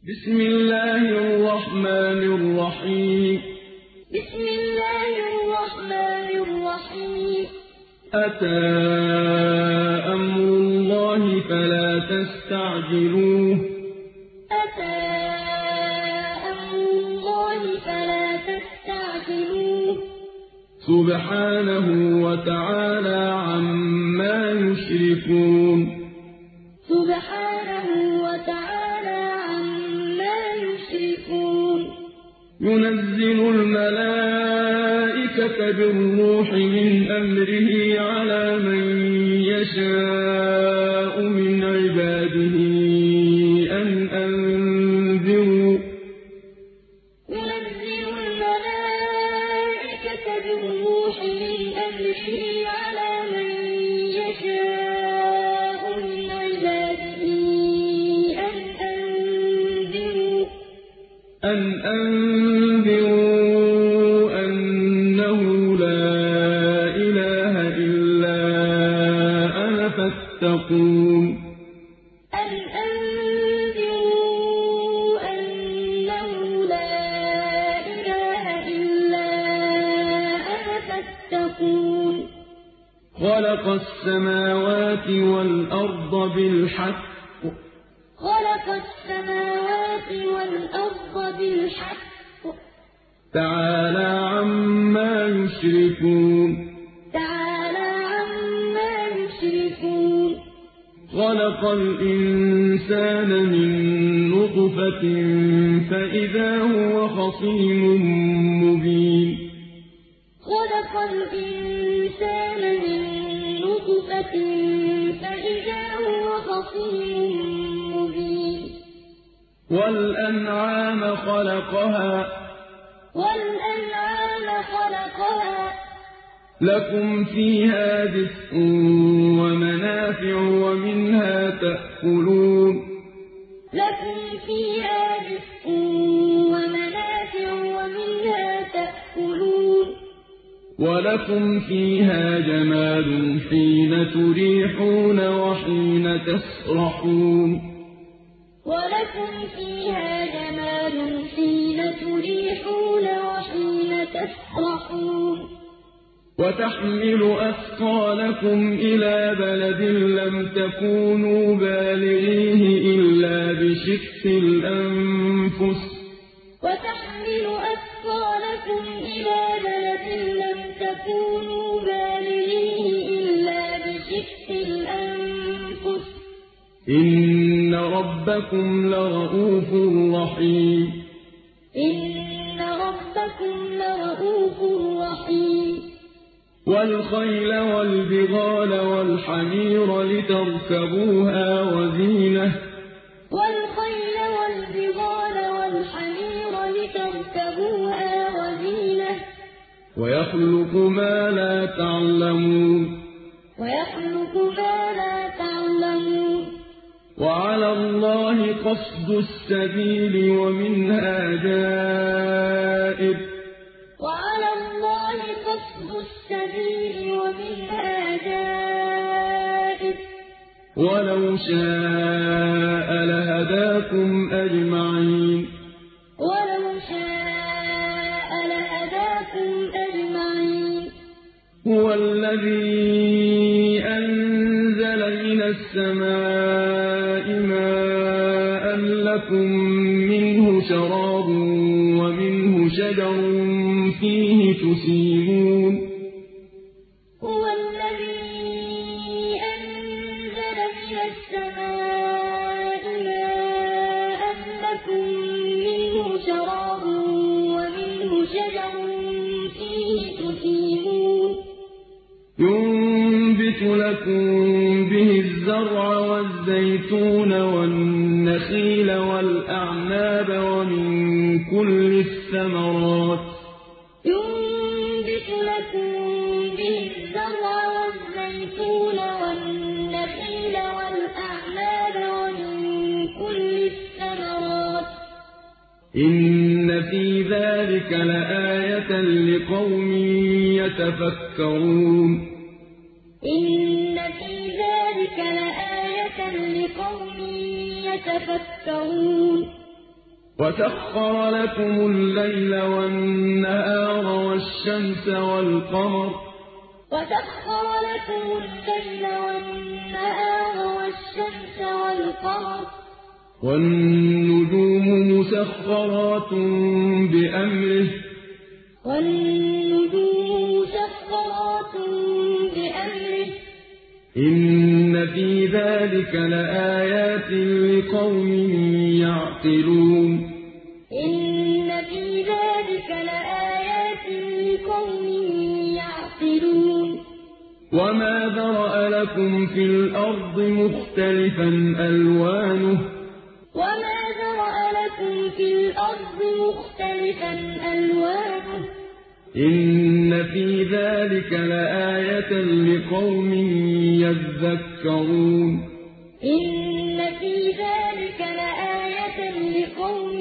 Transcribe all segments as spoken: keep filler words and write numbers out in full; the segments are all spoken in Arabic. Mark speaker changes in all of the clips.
Speaker 1: بسم الله الرحمن الرحيم
Speaker 2: بسم الله الرحمن الرحيم
Speaker 1: أتى أمر الله فلا تستعجلوه
Speaker 2: أتى أمر الله فلا تستعجلوه
Speaker 1: سبحانه وتعالى عما يشركون
Speaker 2: سبحانه وتعالى عما يشركون
Speaker 1: ينزل الملائكة بالروح من أمره على من يشاء من عباده أن أنذروا
Speaker 2: ينزل الملائكة بالروح من أمره على من يشاء من عباده أن أنذروا
Speaker 1: أن أنذروا أنه لا إله إلا أنا فاتقون
Speaker 2: أن أنذروا أنه لا إله إلا أنا فاتقون
Speaker 1: خلق السماوات والأرض بالحق
Speaker 2: خلق السماوات والأرض بالحق
Speaker 1: تعالى عما يشركون
Speaker 2: تعالى عما يشركون
Speaker 1: خلق الإنسان من نطفة فإذا هو خصيم مبين
Speaker 2: خلق الإنسان من نطفة فإذا هو خصيم مبين
Speaker 1: والأنعام خلقها
Speaker 2: والأنعام خلقها
Speaker 1: لكم فيها دفء ومنافع ومنها تأكلون
Speaker 2: لكم فيها دفء ومنافع ومنها تأكلون
Speaker 1: ولكم فيها جمال حين تريحون وحين تسرحون
Speaker 2: ولكم فيها جمال حين تريحون وحين تسرحون
Speaker 1: وتحمل أثقالكم إلى بلد لم تكونوا بالغيه إلا بشق الأنفس
Speaker 2: وتحمل أثقالكم إلى بلد لم تكونوا بالغيه إلا بشق الأنفس
Speaker 1: إن ربكم لرءوف رحيم
Speaker 2: إن ربكم لرءوف رحيم
Speaker 1: والخيل والبغال والحمير لتركبوها وزينة
Speaker 2: والخيل والبغال والحمير لتركبوها وزينة
Speaker 1: ويخلق ما لا تعلمون
Speaker 2: ويخلق ما لا تعلمون
Speaker 1: وعلى الله قصد السبيل ومنها جائر
Speaker 2: وعلى الله قصد السبيل ومنها جائر
Speaker 1: ولو شاء لهداكم أجمعين
Speaker 2: ولو شاء لهداكم أجمعين
Speaker 1: هو الذي أنزل من السماء ماء لكم منه شراب ومنه شجر فيه تسيمون
Speaker 2: هو الذي أنزل من السماء ماء لكم منه شراب ومنه شجر فيه تسيمون
Speaker 1: ينبت لكم به الزرع والزيتون والنخيل والأعناب ومن كل الثمرات
Speaker 2: ينبت لكم به الزرع والزيتون والنخيل والأعناب ومن كل الثمرات
Speaker 1: إن في ذلك لآية لقوم يتفكرون
Speaker 2: إن في ذلك لآية لقوم يتفكرون
Speaker 1: وسخر لكم الليل والنهار والشمس والقمر
Speaker 2: وسخر لكم الليل والنهار والشمس والقمر
Speaker 1: والنجوم مسخرات بأمره
Speaker 2: والنجوم مسخرات بأمره
Speaker 1: إن في ذلك لآيات لقوم يعقلون
Speaker 2: إن في ذلك لآيات لقوم يعقلون
Speaker 1: وما ذرأ لكم في الأرض مختلفا ألوانه
Speaker 2: وما ذرأ لكم في الأرض مختلفا ألوانه
Speaker 1: إن في ذلك لآية لقوم يذكرون
Speaker 2: إن في ذلك لآية لقوم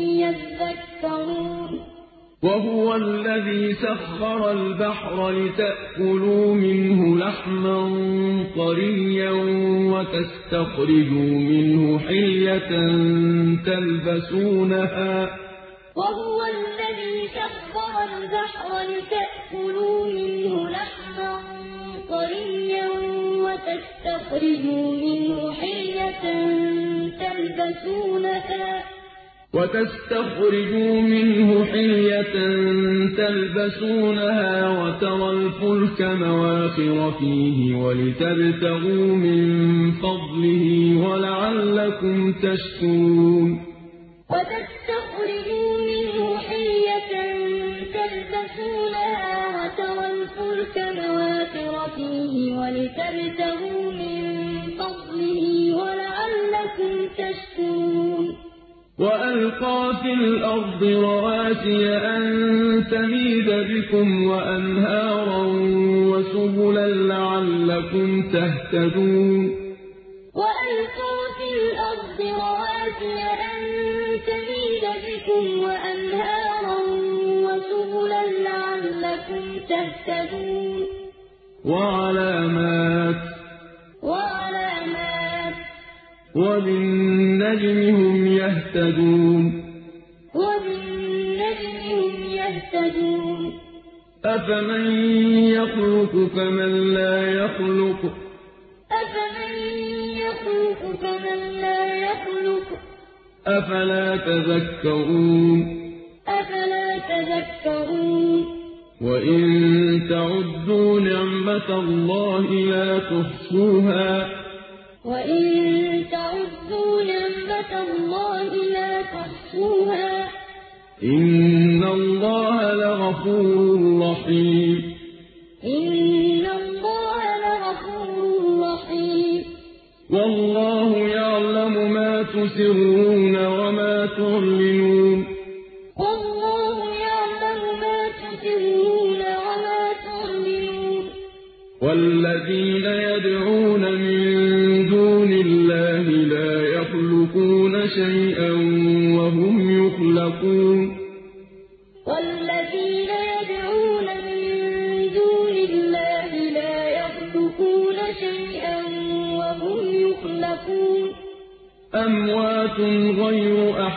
Speaker 2: يذكرون
Speaker 1: وهو الذي سخر البحر لتأكلوا منه لحما طريا وتستخرجوا منه حلية تلبسونها
Speaker 2: وهو الذي سخر البحر لتأكلوا منه لحما طريا وتستخرجوا منه حلية تلبسونها
Speaker 1: وتستخرجوا منه حلية تلبسونها وترى الفلك مواخر فيه ولتبتغوا من فضله ولعلكم تشكرون
Speaker 2: وتستخرجوا منه حلية تلبسونها وترى الفلك مواخر فيه ولتبتغوا من فضله ولعلكم تشكرون
Speaker 1: وألقى في الأرض رواسي أن تميد بكم وأنهارا وسبلا لعلكم تهتدون
Speaker 2: وألقى في الأرض رواسي أن تميد بكم وأنهارا وسبلا لعلكم تهتدون
Speaker 1: وعلامات
Speaker 2: وعلامات
Speaker 1: وبالنجم هم يهتدون
Speaker 2: وبالنجم هم يهتدون
Speaker 1: أفمن يخلق كمن لا يخلق
Speaker 2: أفمن يخلق كمن لا يخلق
Speaker 1: أفلا تذكرون
Speaker 2: أفلا تذكرون
Speaker 1: وإن تعدوا نعمة الله لا تحصوها
Speaker 2: وإن تعدوا نعمة الله لا تحصوها
Speaker 1: إن الله لغفور رحيم
Speaker 2: إن الله لغفور رحيم
Speaker 1: والله يعلم ما تسرون وما تعلنون
Speaker 2: والله يعلم ما تسرون وما تعلنون
Speaker 1: والذين يدعون من دون الله لا يخلقون شيئا وهم يخلقون
Speaker 2: والذين يدعون من دون الله لا يخلقون شيئا وهم يخلقون
Speaker 1: أموات غير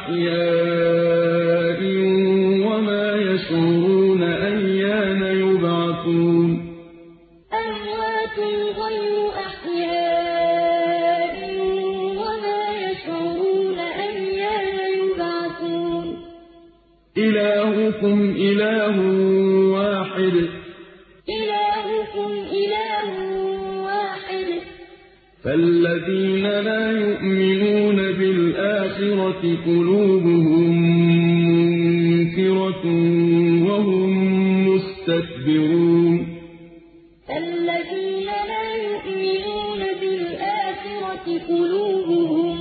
Speaker 1: أحياء وما يشعرون أيان يبعثون
Speaker 2: أموات غير أحياء وما يشعرون أيان يبعثون
Speaker 1: إلهكم إله واحد
Speaker 2: إلهكم إله واحد
Speaker 1: فالذين لا يؤمنون بالآخرة قلوبهم منكرة وهم مستكبرون
Speaker 2: الذين لا يؤمنون بالآخرة قلوبهم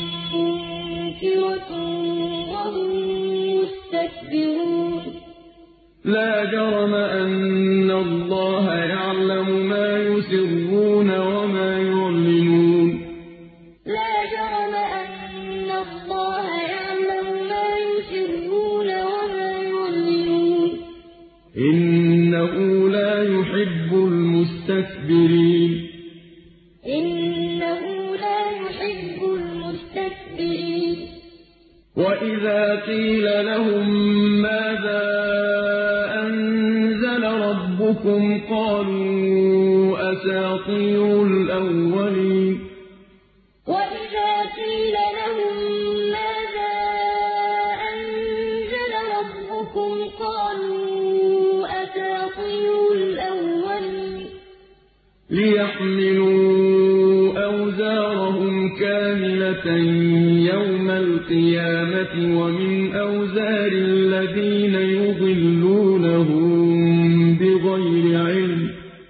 Speaker 2: منكرة وهم مستكبرون
Speaker 1: لا جرم أن الله يعلم ما يسرون وما يعلنون
Speaker 2: لا جرم أن الله يعلم ما يسرون وما يعلنون
Speaker 1: إنه لا يحب المستكبرين
Speaker 2: إنه لا يحب المستكبرين
Speaker 1: وإذا قيل لهم ماذا أنزل ربكم قالوا أساطير الأولين
Speaker 2: وإذا قيل لهم ماذا أنزل ربكم قالوا أساطير الأولين
Speaker 1: ليحملوا أوزارهم كاملة يوم القيامة ومن أوزار الذين يضلونهم بغير علم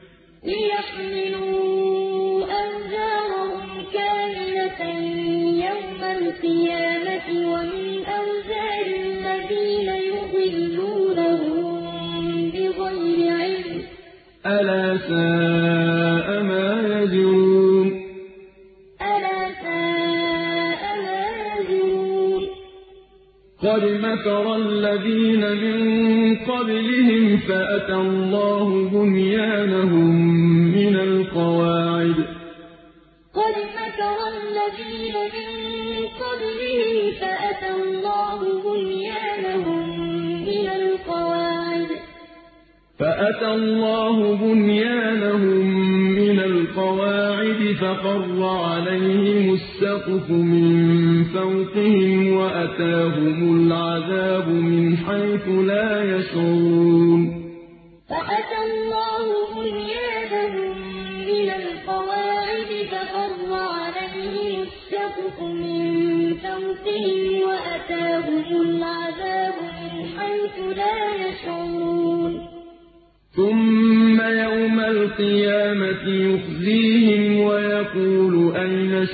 Speaker 2: ليحملوا أوزارهم كاملة يوم القيامة ومن أوزار الذين يضلونهم بغير علم
Speaker 1: ألا ساء ما يزرون
Speaker 2: ألا ساء ما يزرون
Speaker 1: قد مكر الذين من قبلهم فأتى الله بنيانهم من القواعد
Speaker 2: قد مكر الذين من قبلهم فأتى الله بنيانهم من القواعد
Speaker 1: فأتى الله بنيانهم من القواعد فخر عليهم السقف من فوقهم وأتاهم العذاب من حيث لا يشعرون
Speaker 2: فأتى الله بنيانهم من القواعد فخر عليهم السقف من فوقهم وأتاهم العذاب من حيث لا يشعرون
Speaker 1: ثم يوم القيامة يخزيهم ويقول أين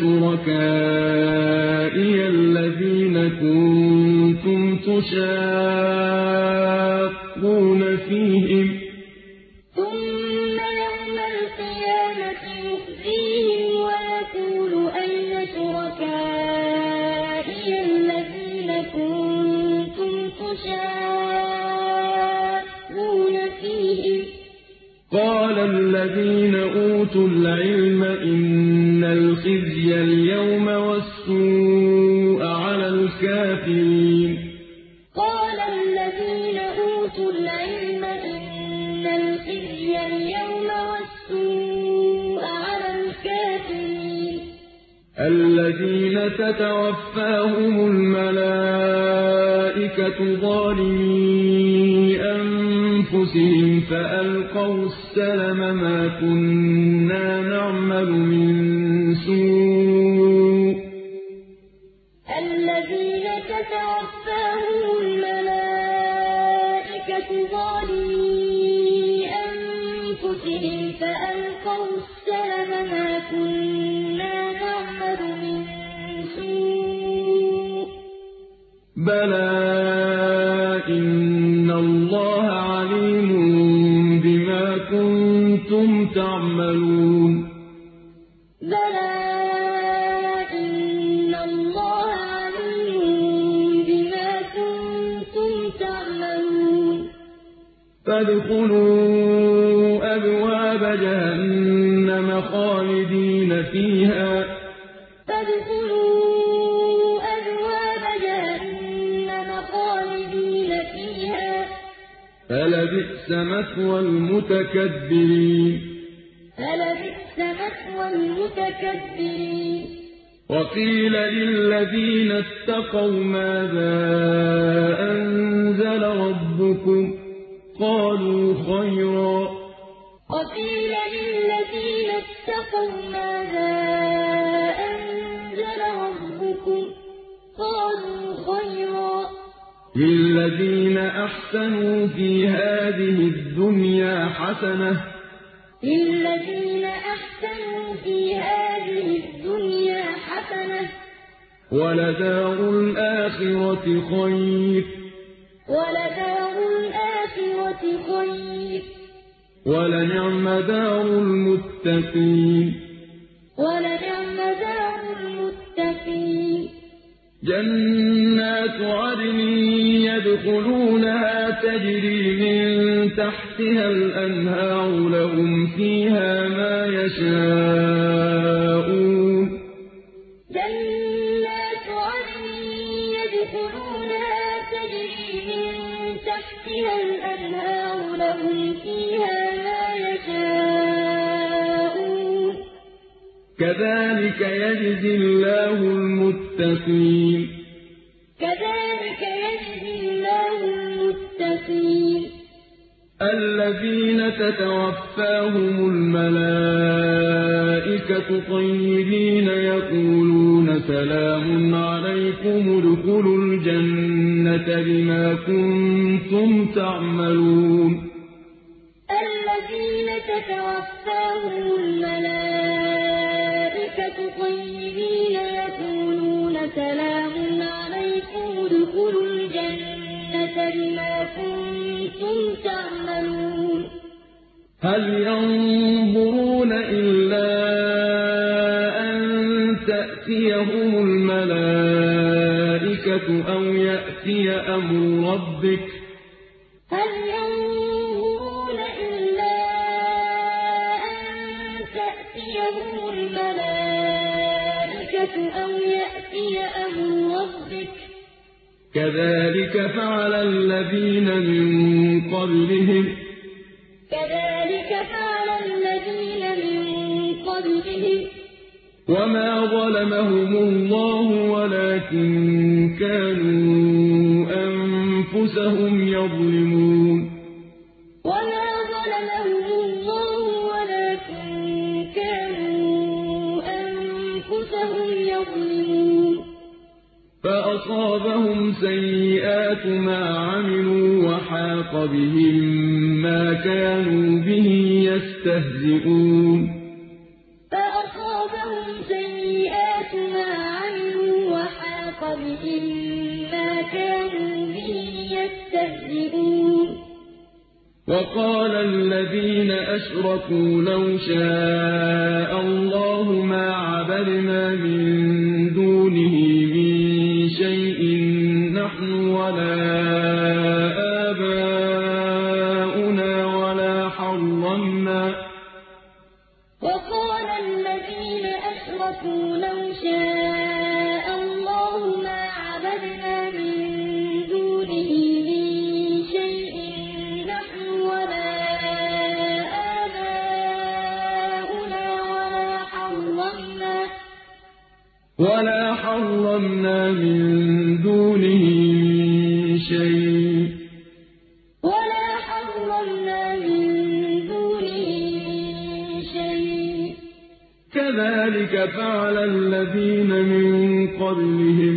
Speaker 1: شركائي الذين كنتم تشاقون فيهم
Speaker 2: ثم يوم القيامة يخزيهم ويقول أين شركائي الذين كنتم تشاقون فيهم
Speaker 1: قال الذين أوتوا العلم إن الخزي اليوم والسوء على الكافرين
Speaker 2: قال الذين أوتوا العلم إن الخزي اليوم والسوء على الكافرين
Speaker 1: الذين تتوفاهم الملائكة ظالمي أنفسهم فألقوا السلم ما كنا نعمل من سوء
Speaker 2: الذين تتوفاهم الملائكة ظالمي أنفسهم فألقوا السلم ما كنا نعمل من سوء
Speaker 1: بلى إن الله عليم بما كنتم تعملون
Speaker 2: بلى إن الله عليم بما كنتم تعملون
Speaker 1: فادخلوا أبواب جهنم خالدين فيها
Speaker 2: فادخلوا أبواب جهنم خالدين فيها
Speaker 1: فلبئس مثوى المتكبرين
Speaker 2: فلبئس مثوى المتكبرين
Speaker 1: وقيل للذين اتقوا ماذا أنزل ربكم قالوا خيرا
Speaker 2: وقيل للذين اتقوا ماذا أنزل ربكم قالوا خيرا
Speaker 1: للذين أحسنوا في هذه الدنيا حسنة
Speaker 2: للذين أحسنوا في هذه الدنيا حسنة
Speaker 1: ولدار الآخرة خير
Speaker 2: ولدار الآخرة خير
Speaker 1: ولنعم دار المتقين
Speaker 2: ولنعم دار المتقين
Speaker 1: جنات عدن يدخلونها تجري من تحتها الأنهار لهم فيها ما يشاءون
Speaker 2: جنات عدن يدخلونها يصلونها تجري من تحتها الأنهار لهم فيها ما يشاءون
Speaker 1: كذلك يجزي الله المتقين
Speaker 2: كذلك يجزي الله المتقين
Speaker 1: الذين تتوفاهم الملائكة طيبين يقولون سلام عليكم ادخلوا الجنة بما كنتم تعملون
Speaker 2: الذين تتوفاهم الملائكة طيبين يقولون سلام عليكم ادخلوا الجنة بما كنتم تعملون
Speaker 1: هل ينظرون إلا أن تأتيهم الملائكة أو يأتي أمر ربك
Speaker 2: هل ينظرون إلا أن تأتيهم الملائكة أو يأتي أمر ربك
Speaker 1: كذلك فعل الذين من قبلهم
Speaker 2: كذلك فعل الذين من قبلهم
Speaker 1: وما ظلمهم الله ولكن كانوا أنفسهم يظلمون
Speaker 2: وما ظلمهم الله ولكن كانوا أنفسهم يظلمون
Speaker 1: فأصابهم سيئات ما عملوا وحاق بهم ما كانوا به يستهزئون
Speaker 2: فأصابهم سيئات ما عملوا وحاق بهم ما كانوا به يستهزئون
Speaker 1: وقال الذين أشركوا لو شاء الله ما عبدنا من دونه من شيء نحن ولا آباؤنا ولا حرمنا
Speaker 2: وقال الذين أشركوا لو شاء الله ما عبدنا من دونه من شيء نحن ولا آباؤنا ولا حرمنا
Speaker 1: ولا حرمنا من دونه من شيء
Speaker 2: ولا حرمنا من دونه من شيء
Speaker 1: كذلك فعل الذين من قبلهم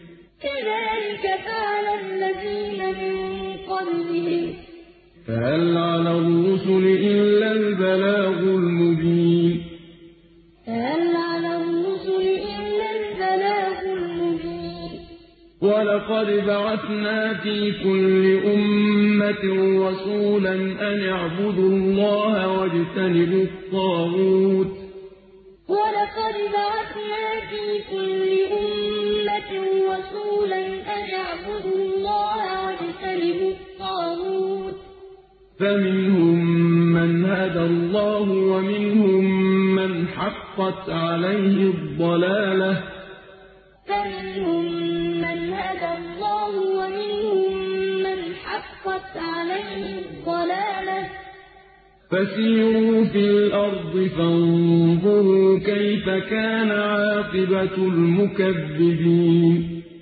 Speaker 2: كذلك فعل الذين من قبلهم
Speaker 1: فهل على الرسل إلا البلاغ المبين
Speaker 2: فهل على الرسل إلا البلاغ المبين
Speaker 1: ولقد بعثنا في كل أمة رسولا أن اعبدوا الله واجتنبوا الطاغوت
Speaker 2: ولقد بعثنا في كل أمة رسولا أن اعبدوا الله واجتنبوا الطاغوت
Speaker 1: فمنهم من هدى الله ومنهم من حقت عليه الضلالة
Speaker 2: فمنهم من هدى الله ومنهم من حقت عليه الضلالة
Speaker 1: فسيروا في الأرض فانظروا كيف كان عاقبة المكذبين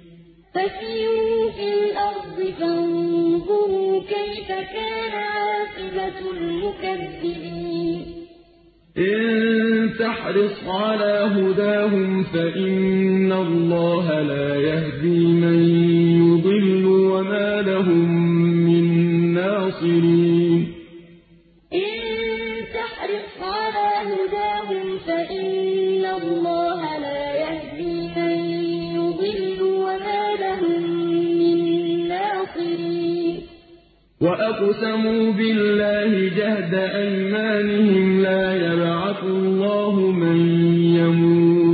Speaker 2: فسيروا في الأرض فانظروا كيف كان عاقبة المكذبين
Speaker 1: إن تحرص على هداهم فإن الله لا يهدي من يضل وما لهم من ناصرين
Speaker 2: إن تحرص على هداهم فإن الله لا يهدي من يضل وما لهم من ناصرين
Speaker 1: وأقسموا بالله جهد أيمانهم لا يبعث الله من يموت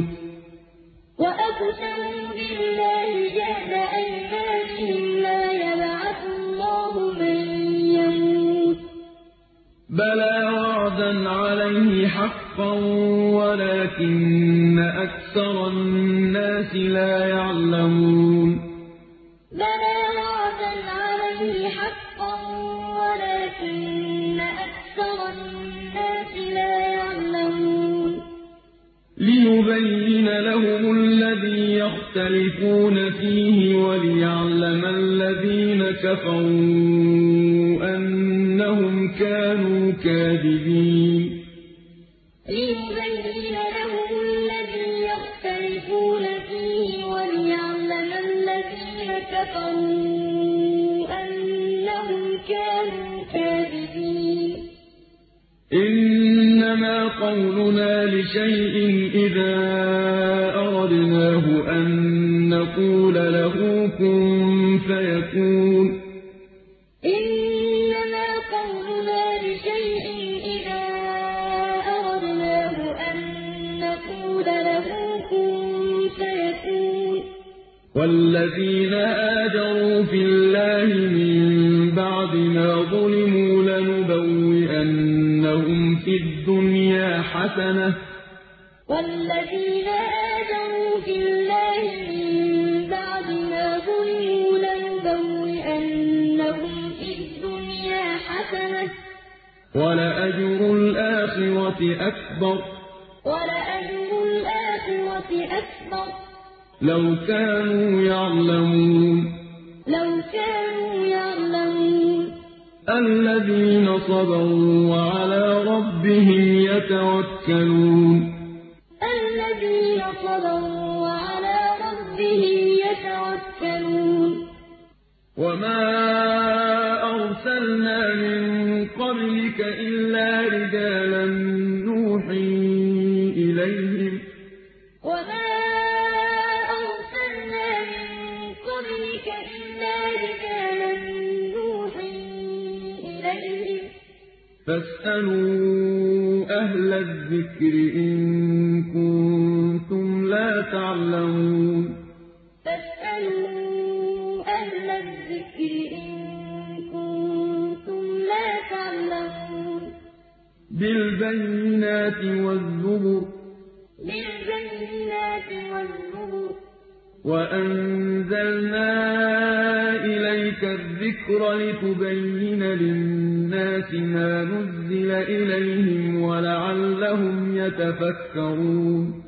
Speaker 2: وأقسموا بالله جهد أيمانهم لا يبعث الله من يموت
Speaker 1: بلى وعدا عليه حقا ولكن أكثر الناس لا يعلمون
Speaker 2: بلى ولكن أكثر الناس لا يعلمون
Speaker 1: ليبين لهم الذي يختلفون فيه وليعلم الذين كفروا أنهم كانوا كاذبين
Speaker 2: ليبين لهم الذي يختلفون فيه وليعلم الذين كفروا أنهم كانوا كاذبين
Speaker 1: إنما قولنا لشيء إذا أردناه أن نقول له كن فيكون
Speaker 2: إنما قولنا لشيء إذا أردناه أن نقول له كن فيكون
Speaker 1: والذين هاجروا في الله من بعد ما ظلموا لنبوئنهم في الدنيا حسنة
Speaker 2: والذين هاجروا في الله من بعد ما ظلموا لنبوئنهم في الدنيا حسنة
Speaker 1: ولأجر الآخرة أكبر
Speaker 2: ولأجر الآخرة أكبر
Speaker 1: لو كانوا يعلمون
Speaker 2: لو كانوا يعلمون
Speaker 1: الذين صبروا وعلى ربهم يتوكلون
Speaker 2: الذين صبروا وعلى ربهم يتوكلون
Speaker 1: وما أرسلنا من قبلك إلا رجالا نوحي إليهم
Speaker 2: وما أرسلنا من قبلك إلا رجالا نوحي إليهم
Speaker 1: فاسألوا أهل الذكر إن كنتم لا تعلمون
Speaker 2: فاسألوا أهل الذكر إن كنتم لا تعلمون
Speaker 1: بالبينات والزبر
Speaker 2: بالبينات والزبر
Speaker 1: وأنزلنا إليك الذكر لتبين للناس ما نزل إليهم ولعلهم يتفكرون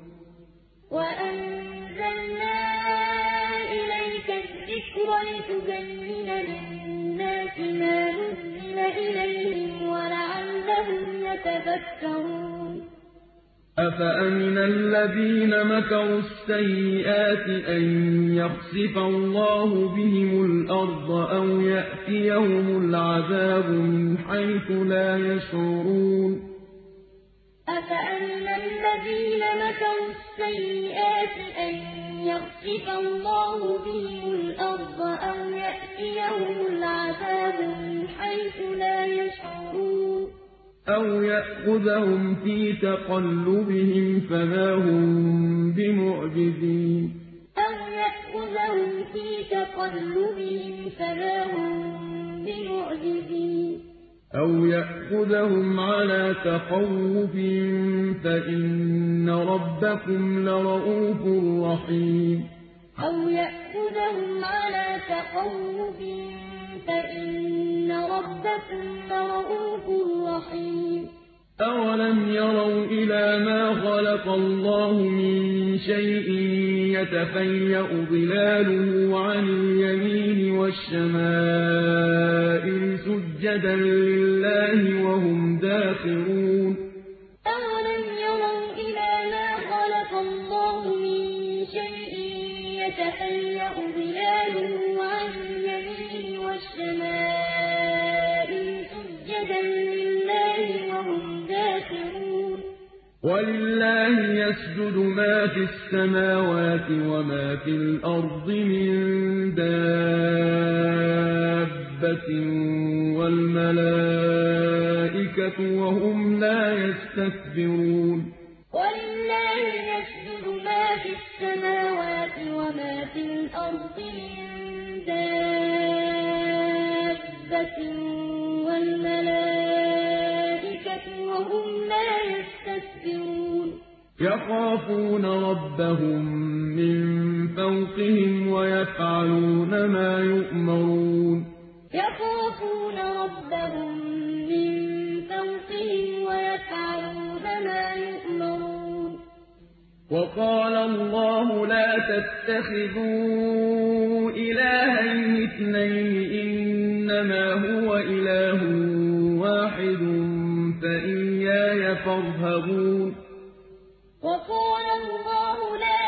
Speaker 2: وأنزلنا إليك الذكر لتبين للناس ما نزل إليهم ولعلهم يتفكرون
Speaker 1: أفأمن الذين مكروا السيئات أن يخسف الله بهم الأرض أو يأتيهم العذاب من حيث لا يشعرون
Speaker 2: أفأمن الذين مكروا السيئات أن يخسف الله بهم الأرض أو يأتيهم العذاب من حيث لا يشعرون
Speaker 1: أو يأخذهم في تقلبهم فما هم بمعجزين
Speaker 2: أو يأخذهم في تقلبهم فما هم بمعجزين
Speaker 1: أو يأخذهم على تخوف فإن ربكم لرءوف رحيم
Speaker 2: أو يأخذهم على تخوف فإن ربكم لرءوف رحيم
Speaker 1: أولم يروا إلى ما خلق الله من شيء يتفيأ ظلاله عن اليمين والشمائل سجدا لله وهم داخرون
Speaker 2: أولم يروا إلى ما خلق الله من شيء يتفيأ ظلاله عن اليمين والشمائل سجدا لله وهم داخرون
Speaker 1: ولله يسجد ما في السماوات وما في الأرض من دابة والملائكة وهم لا يستكبرون
Speaker 2: ولله يسجد ما في السماوات وما في الأرض من دابة والملائكة وهم لا يستكبرون
Speaker 1: يخافون ربهم من فوقهم ويفعلون ما يؤمرون
Speaker 2: يخافون ربهم كَمَا يُؤْمَرُونَ
Speaker 1: وقال الله لا تتخذوا إلهين اثنين إنما هو إله واحد فإياي فارهبون
Speaker 2: وقال الله لا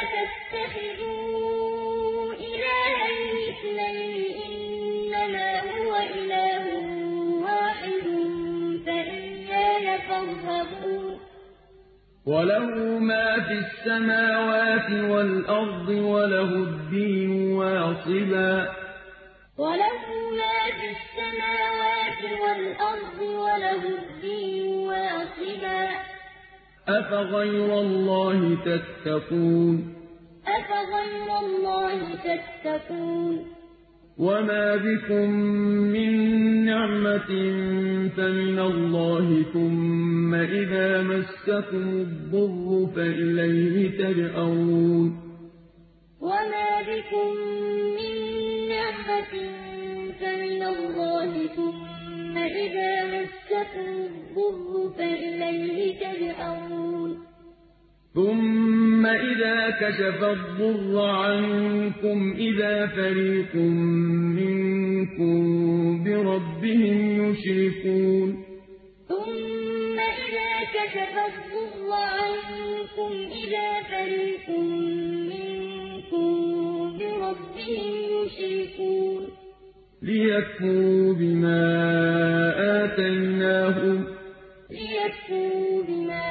Speaker 2: تتخذوا إلهين اثنين إنما هو إله واحد فإياي فارهبون
Speaker 1: وله ما في السماوات والأرض وله الدين واصبا
Speaker 2: وله ما في السماوات والأرض وله الدين واصبا
Speaker 1: أفغير الله تتقون
Speaker 2: أفغير الله تتقون
Speaker 1: وما بكم من نعمة فمن الله ثم إذا مسكم الضر فإليه تجأرون
Speaker 2: وما بكم من نعمة فمن الله ثم إذا مسكم الضر فإليه تجأرون
Speaker 1: ثم إذا كشف الضر عنكم إذا فريق منكم بربهم يشركون
Speaker 2: ثم إذا كشف الضر عنكم إذا فريق منكم بربهم يشركون
Speaker 1: ليكفروا بما آتيناهم
Speaker 2: ليكفروا بما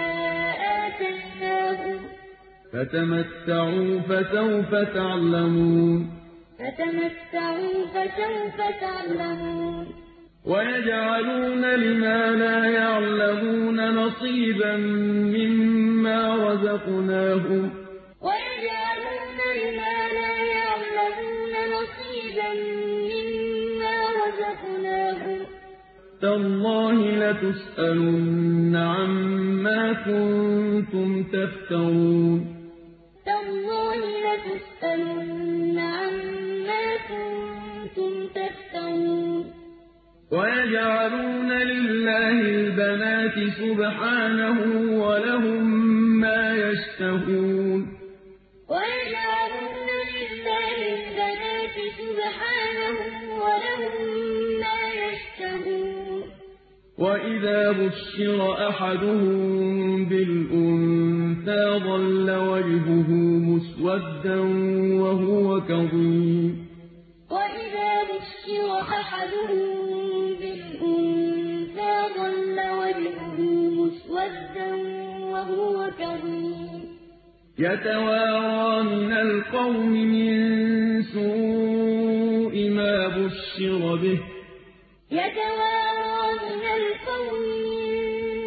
Speaker 2: آتيناهم
Speaker 1: فتمتعوا فسوف تعلمون
Speaker 2: فتمتعوا فسوف تعلمون
Speaker 1: ويجعلون لما لا يعلمون نصيبا مما رزقناهم
Speaker 2: ويجعلون لما لا يعلمون نصيبا مما رزقناهم
Speaker 1: تالله لتسألن عما كنتم تفترون
Speaker 2: تالله لتسألن عما كنتم تفترون
Speaker 1: ويجعلون لله البنات سبحانه ولهم ما يشتهون
Speaker 2: ويجعلون لله البنات سبحانه ولهم ما يشتهون
Speaker 1: وإذا بشر أحدهم بالأنثى ظل وجهه مسودا وهو كظيم
Speaker 2: وإذا بشر أحدهم بالأنثى ظل وجهه مسودا وهو كظيم
Speaker 1: يتوارى من القوم من سوء ما بشر به
Speaker 2: يتوارى من القوم من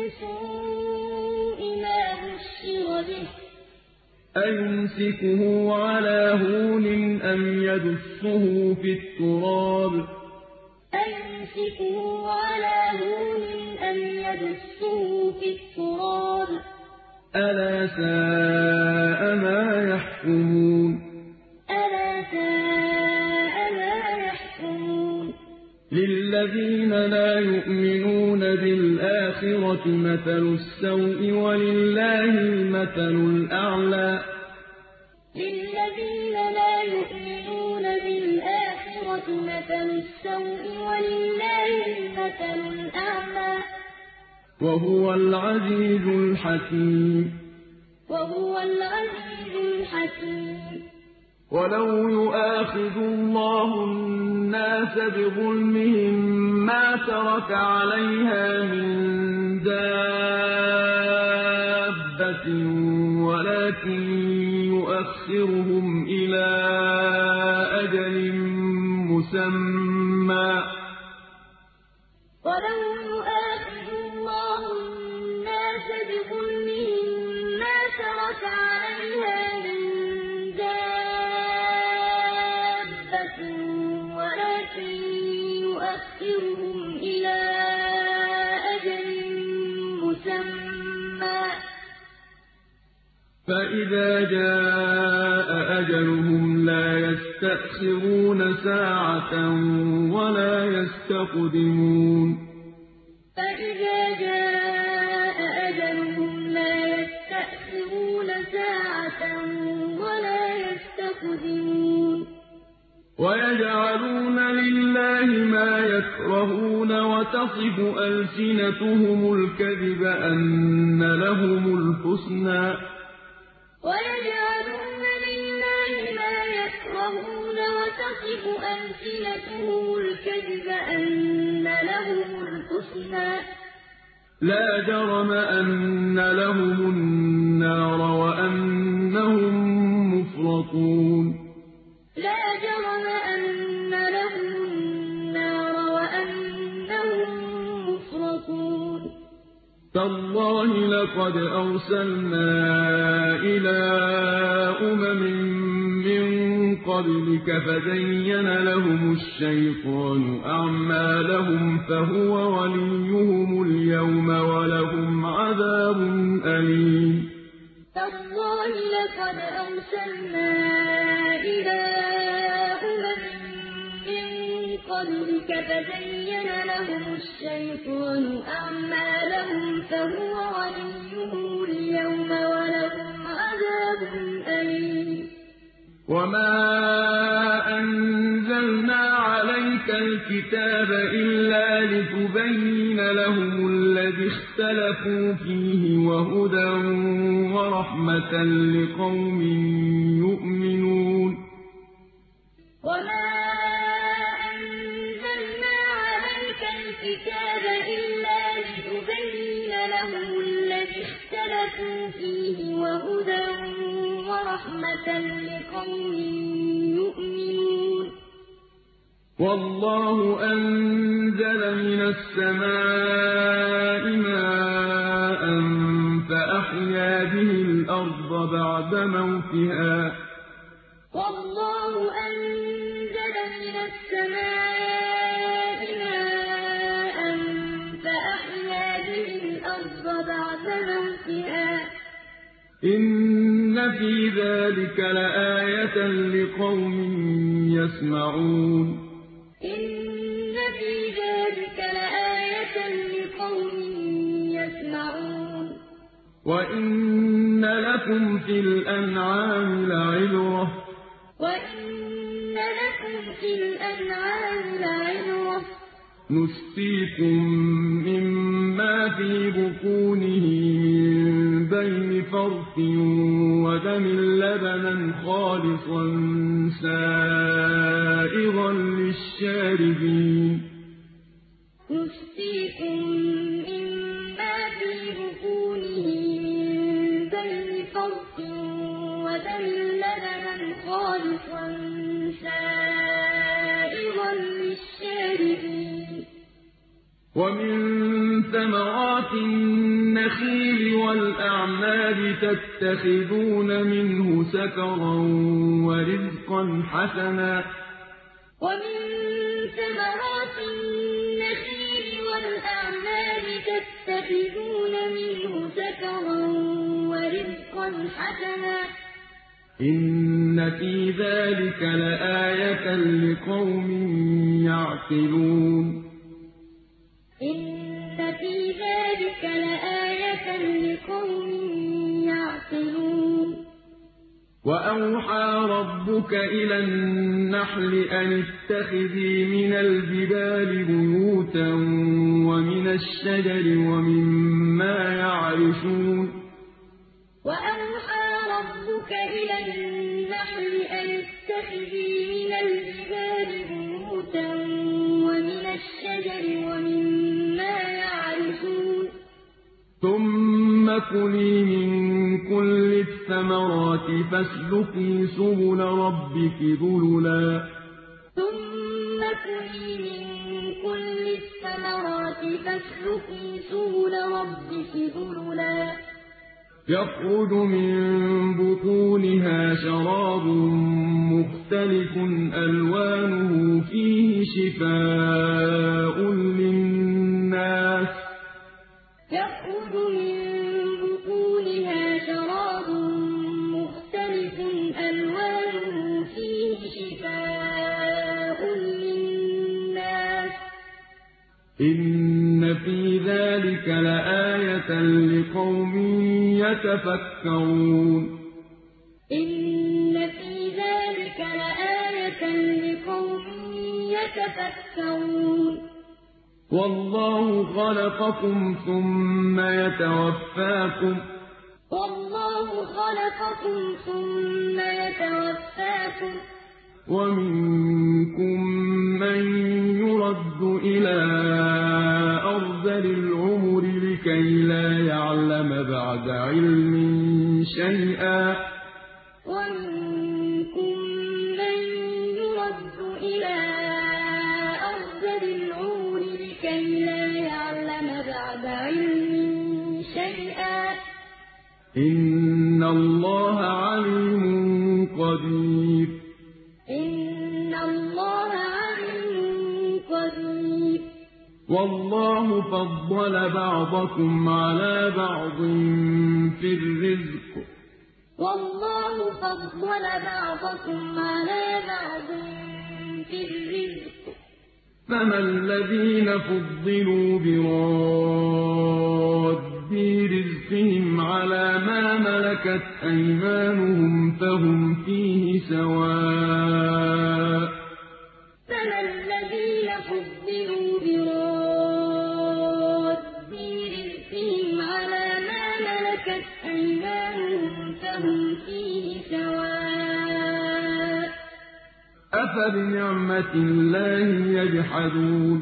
Speaker 2: سوء ما بشر به
Speaker 1: أيمسكه على هون أم يدسه في التراب
Speaker 2: أيمسكه على هون أم يدسه في التراب
Speaker 1: ألا ساء ما يحكمون
Speaker 2: ألا ساء ما يحكمون
Speaker 1: للذين لا يؤمنون بالآخرة مثل السوء ولله المثل الأعلى
Speaker 2: للذين لا يؤمنون بالآخرة مثل السوء ولله المثل الأعلى
Speaker 1: وهو العزيز الحكيم
Speaker 2: وهو العزيز الحكيم
Speaker 1: ولو يؤاخذ الله الناس بظلمهم ما ترك عليها من دابة ولكن يؤخرهم إلى أجل مسمى
Speaker 2: ولو يؤاخذ الله الناس بظلمهم ما ترك عليها من دابة ولكن يؤخرهم إلى أجل مسمى
Speaker 1: فإذا جاء أجلهم لا يستأخرون ساعة ولا يستقدمون
Speaker 2: فإذا جاء أجلهم تُخْزِنُونَ
Speaker 1: وَيَجْعَلُونَ لِلَّهِ مَا يَكْرَهُونَ وَتَصِفُ أَلْسِنَتُهُمُ الْكَذِبَ أَنَّ لَهُمُ الْحُسْنَىٰ ۖ
Speaker 2: وَيَجْعَلُونَ لِلَّهِ مَا يَكْرَهُونَ وَتَصِفُ أَلْسِنَتُهُمُ الْكَذِبَ أَنَّ لَهُمُ الْحُسْنَىٰ ۖ
Speaker 1: لَا جَرَمَ أَنَّ لَهُمُ النَّارَ وَأَنَّهُم مُّفْرَطُونَ
Speaker 2: لَا جَرَمَ أَنَّ لَهُمُ النَّارَ وَأَنَّهُم مُّفْرَطُونَ
Speaker 1: تَاللَّهِ لَقَدْ أَرْسَلْنَا إِلَىٰ أُمَمٍ مِّن قَبْلِكَ فَزَيَّنَ لَهُمُ الشَّيْطَانُ أَعْمَالَهُمْ فَهُوَ وَلِيُّهُمُ الْيَوْمَ وَلَهُمْ عَذَابٌ أَلِيمٌ
Speaker 2: تَاللَّهِ لَقَدْ أَرْسَلْنَا إِلَىٰ أُمَمٍ مِّن قَبْلِكَ فَزَيَّنَ لَهُمُ الشَّيْطَانُ أَعْمَالَهُمْ فَهُوَ وَلِيُّهُمُ الْيَوْمَ وَلَهُمْ عَذَابٌ أَلِيمٌ
Speaker 1: وَمَا أَنزَلْنَا عَلَيْكَ الْكِتَابَ إِلَّا لِتُبَيِّنَ لَهُمُ الَّذِي اخْتَلَفُوا فِيهِ وَهُدًى وَرَحْمَةً لِّقَوْمٍ يُؤْمِنُونَ
Speaker 2: وَمَا أَنزَلْنَا عَلَيْكَ الْكِتَابَ إِلَّا لِتُبَيِّنَ لَهُمُ الَّذِي اخْتَلَفُوا فِيهِ وَهُدًى وَرَحْمَةً لِّقَوْمٍ يُؤْمِنُونَ
Speaker 1: وَاللَّهُ أَنزَلَ مِنَ السَّمَاءِ مَاءً فَأَحْيَا بِهِ الْأَرْضَ بَعْدَ مَوْتِهَا ۚ
Speaker 2: وَاللَّهُ أَنزَلَ مِنَ السَّمَاءِ مَاءً فَأَحْيَا بِهِ الْأَرْضَ بَعْدَ مَوْتِهَا ۚ
Speaker 1: إِنَّ فِي ذَٰلِكَ لَآيَةً لِّقَوْمٍ يَسْمَعُونَ
Speaker 2: إِنَّ فِي ذَٰلِكَ لَآيَةً لِّقَوْمٍ يَسْمَعُونَ
Speaker 1: وَإِنَّ لَكُمْ فِي الْأَنْعَامِ لَعِبْرَةً ۖ
Speaker 2: وَإِنَّ لَكُمْ فِي الْأَنْعَامِ لَعِبْرَةً ۖ
Speaker 1: نُّسْقِيكُم مِّمَّا فِي بُطُونِهِ مِن بَيْنِ فَرْثٍ وَدَمٍ لَّبَنًا خَالِصًا سَائِغًا لِّلشَّارِبِينَ
Speaker 2: نُسْقِيكُم مِّمَّا فِي بُطُونِهِ مِن بَيْنِ فَرْثٍ وَدَمٍ لَّبَنًا خَالِصًا سَائِغًا لِّلشَّارِبِينَ وَمِن
Speaker 1: ثَمَرَاتِ النَّخِيلِ وَالْأَعْنَابِ تَتَّخِذُونَ مِنْهُ سَكَرًا وَرِزْقًا حَسَنًا ۗ
Speaker 2: وَمِن ثَمَرَاتِ النَّخِيلِ وَالْأَعْنَابِ تَتَّخِذُونَ مِنْهُ سَكَرًا وَرِزْقًا حَسَنًا ۗ
Speaker 1: إِنَّ فِي ذَٰلِكَ لَآيَةً لِّقَوْمٍ يَعْقِلُونَ
Speaker 2: إِنَّ فِي ذَٰلِكَ لَآيَةً لِّقَوْمٍ يَعْقِلُونَ
Speaker 1: وَأَوْحَىٰ رَبُّكَ إِلَى النَّحْلِ أَنِ اتَّخِذِي مِنَ الْجِبَالِ بُيُوتًا وَمِنَ الشَّجَرِ وَمِمَّا يَعْرِشُونَ
Speaker 2: وَأَوْحَىٰ رَبُّكَ إِلَى النَّحْلِ أَنِ اتَّخِذِي مِنَ الْجِبَالِ بُيُوتًا وَمِنَ الشَّجَرِ وَمِمَّا يَعْرِشُونَ
Speaker 1: ثُمَّ كُلِي مِن كُلِّ الثَّمَرَاتِ فَاسْلُكِي سُبُلَ رَبِّكِ ذُلُلًا
Speaker 2: ثُمَّ كُلِي مِن كُلِّ الثَّمَرَاتِ فَاسْلُكِي سُبُلَ رَبِّكِ ذُلُلًا
Speaker 1: يَخْرُجُ مِن بُطُونِهَا شَرَابٌ مُّخْتَلِفٌ أَلْوَانُهُ فِيهِ شِفَاءٌ لِّلنَّاسِ ۗ
Speaker 2: يَخْرُجُ مِن بُطُونِهَا شَرَابٌ مُّخْتَلِفٌ أَلْوَانُهُ فِيهِ شِفَاءٌ لِّلنَّاسِ ۗ
Speaker 1: إِنَّ فِي ذَٰلِكَ لَآيَةً لِّقَوْمٍ يَتَفَكَّرُونَ
Speaker 2: إِنَّ فِي ذَٰلِكَ يتفكرون
Speaker 1: والله خلقكم ثم يتوفاكم
Speaker 2: والله خلقكم ثم يتوفاكم
Speaker 1: ومنكم من يرد إلى أرذل العمر لكي لا يعلم بعد علم شيئا
Speaker 2: ومنكم من يرد إلى أرذل العمر لكي لا يعلم بعد علم شيئا
Speaker 1: إن الله عليم قدير
Speaker 2: إن الله عليم قدير
Speaker 1: والله فضل بعضكم على بعض في الرزق
Speaker 2: والله فضل بعضكم على بعض في الرزق
Speaker 1: فما الذين فضلوا براد رزقهم على ما ملكت أيمانهم فهم فيه سواء
Speaker 2: فما الذين فضلوا براد رزقهم على ما ملكت أيمانهم فهم فيه سواء
Speaker 1: أفبنعمة الله يجحدون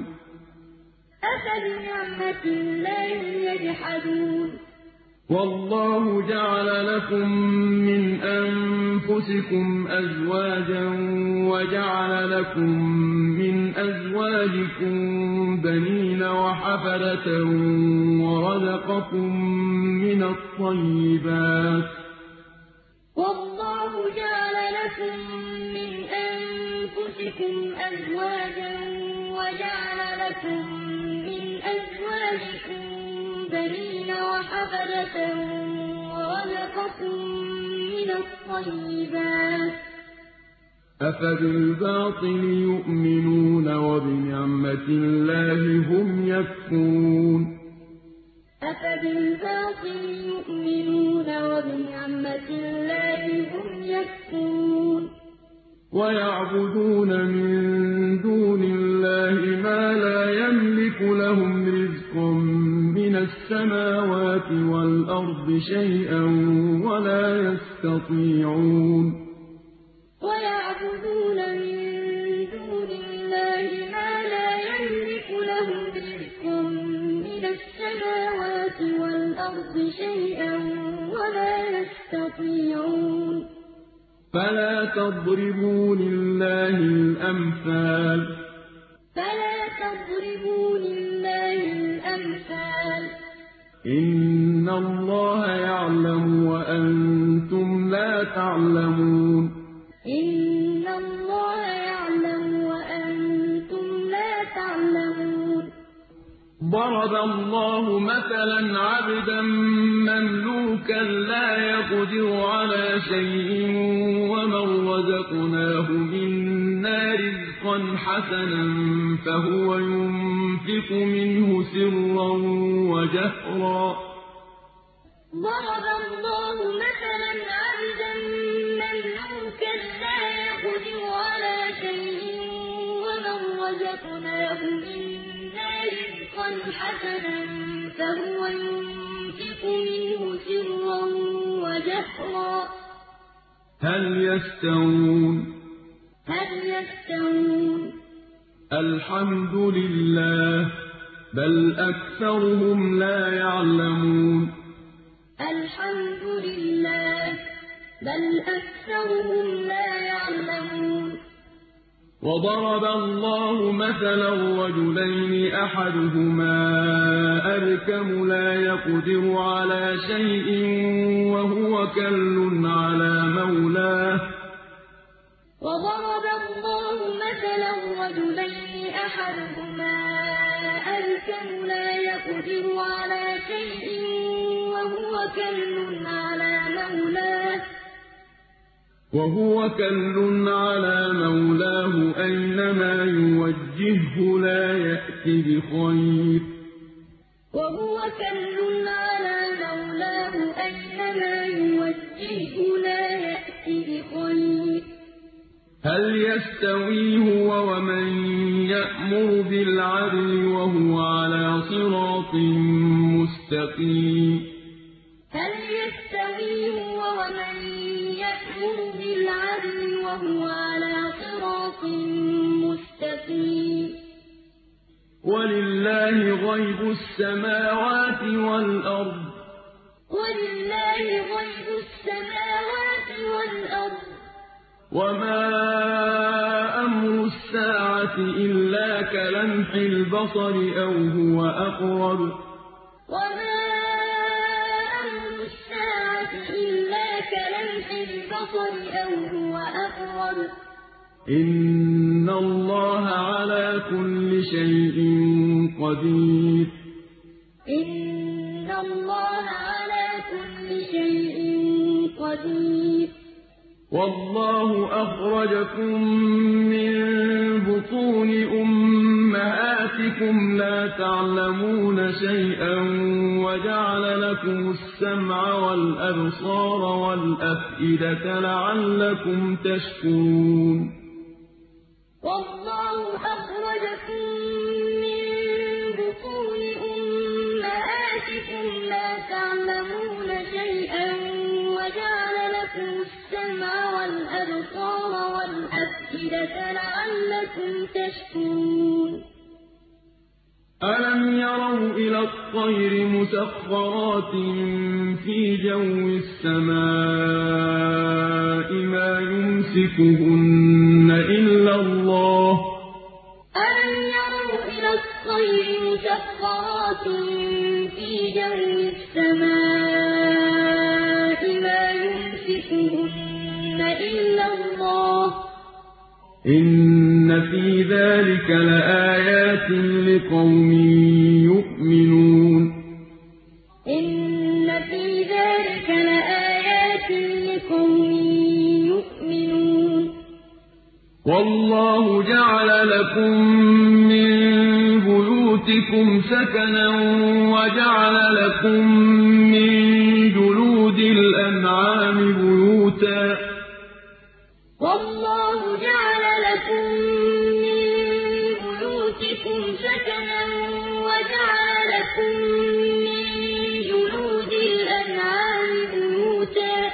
Speaker 2: أفبنعمة الله يجحدون
Speaker 1: والله جعل لكم من أنفسكم أزواجا وجعل لكم من أزواجكم بنين وحفدة ورزقكم من الطيبات
Speaker 2: والله جعل لكم من أنفسكم أزواجا وجعل لكم من أزواجكم بنين وحفدة ورزقكم من الطيبات
Speaker 1: أفبالباطل يؤمنون وبنعمة الله هم يكفرون
Speaker 2: أفبالباطل يؤمنون وبنعمة الله هم يكفرون
Speaker 1: ويعبدون من دون الله ما لا يملك لهم رزقا من السماوات والأرض شيئا ولا يستطيعون
Speaker 2: ويعبدون من دون الله ما لا يملك لهم رزقا من السماوات والأرض شيئا ولا يستطيعون
Speaker 1: فلا تضربوا لله الأمثال
Speaker 2: فلا تضربوا لله الأمثال
Speaker 1: إن الله يعلم وأنتم لا تعلمون
Speaker 2: إن الله يعلم وأنتم لا تعلمون
Speaker 1: ضرب الله مثلا عبدا مملوكا لا يقدر على شيء ومن رزقناه منا رزقا حسنا فهو ينفق منه سرا وجهرا
Speaker 2: ضرب الله مثلا عبدا مملوكا لا يقدر على شيء ومن رزقناه منا رزقا حسنا فهو ينفق منه سرا وجهرا
Speaker 1: هل يستوون
Speaker 2: هل يستوون
Speaker 1: الحمد لله بل أكثرهم لا يعلمون
Speaker 2: الحمد لله بل أكثرهم لا يعلمون
Speaker 1: وضرب الله مثلا رجلين أحدهما أبكم لا يقدر على شيء وهو كل على مولاه
Speaker 2: وضرب الله مثلا رجلين أحدهما أبكم لا يقدر على شيء وهو كل على مولاه
Speaker 1: وهو كل على مولاه أينما يوجهه لا يأتي بخير
Speaker 2: وهو كل على مولاه أينما يوجهه لا يأتي بخير
Speaker 1: هل يستوي هو ومن يأمر بالعدل وهو على صراط مستقيم
Speaker 2: هل يستوي هو ومن يأمر بالعدل وهو على صراط مستقيم
Speaker 1: ولله غيب السماوات والأرض
Speaker 2: ولله غيب السماوات والأرض
Speaker 1: وما أمر الساعة إلا كلمح البصر أو هو أقرب
Speaker 2: وما أمر الساعة إلا كلمح البصر أو هو أقرب
Speaker 1: إن الله على كل شيء قدير
Speaker 2: إن الله على كل شيء قدير
Speaker 1: والله أخرجكم من بطون أمهاتكم لا تعلمون شيئا وجعل لكم السمع والأبصار والأفئدة لعلكم تشكرون
Speaker 2: والله أخرجكم من بطون أمهاتكم لا تعلمون شيئا وجعل لكم السمع والأبصار والأفئدة لعلكم تشكرون
Speaker 1: ألم يروا إلى الطير مسخرات في جو السماء ما يمسكهن إلا الله
Speaker 2: ألم يروا إلى الطير مسخرات في جو السماء ما يمسكهن إلا الله
Speaker 1: إن في ذلك لآيات لقوم يؤمنون
Speaker 2: إن في ذلك لآيات لقوم يؤمنون
Speaker 1: والله جعل لكم من بيوتكم سكنا وجعل لكم من جلود الأنعام بيوتا
Speaker 2: والله جعل لكم من بيوتكم سكنا وجعل لكم من جلود الأنعام بيوتا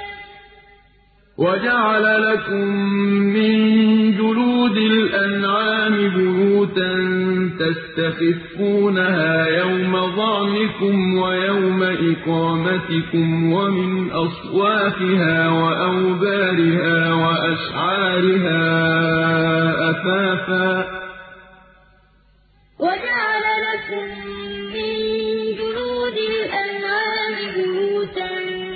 Speaker 1: وجعل لكم من جلود الأنعام بيوتا تستخفونها يوم ظعنكم ويوم إقامتكم ومن أصوافها وأوبارها وأشعارها أثاثا
Speaker 2: وجعل لكم من جلود الأنعام بيوتا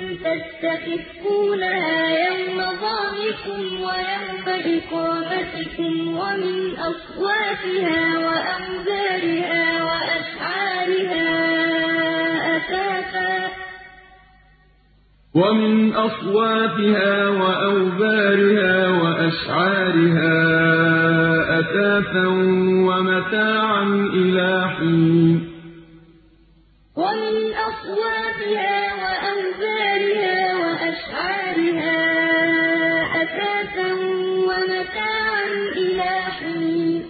Speaker 2: تستخفونها يوم ظعنكم ويوم إقامتكم ومن أصوافها وأوبارها وأشعارها أثاثا
Speaker 1: ومن أصوافها وأوبارها وأشعارها أثاثا ومتاعا إلى حين
Speaker 2: ومن أصوافها وأوبارها وأشعارها أثاثا ومتاعا إلى حين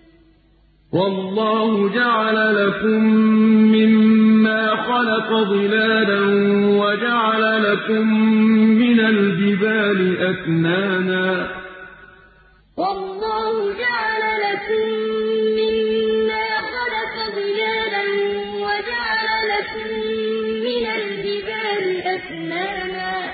Speaker 1: والله جعل لكم مما خلق ظلالا وجعل لكم من الجبال أكنانا
Speaker 2: والله جعل لكم مما خلق ظلالا وجعل لكم من الجبال أكنانا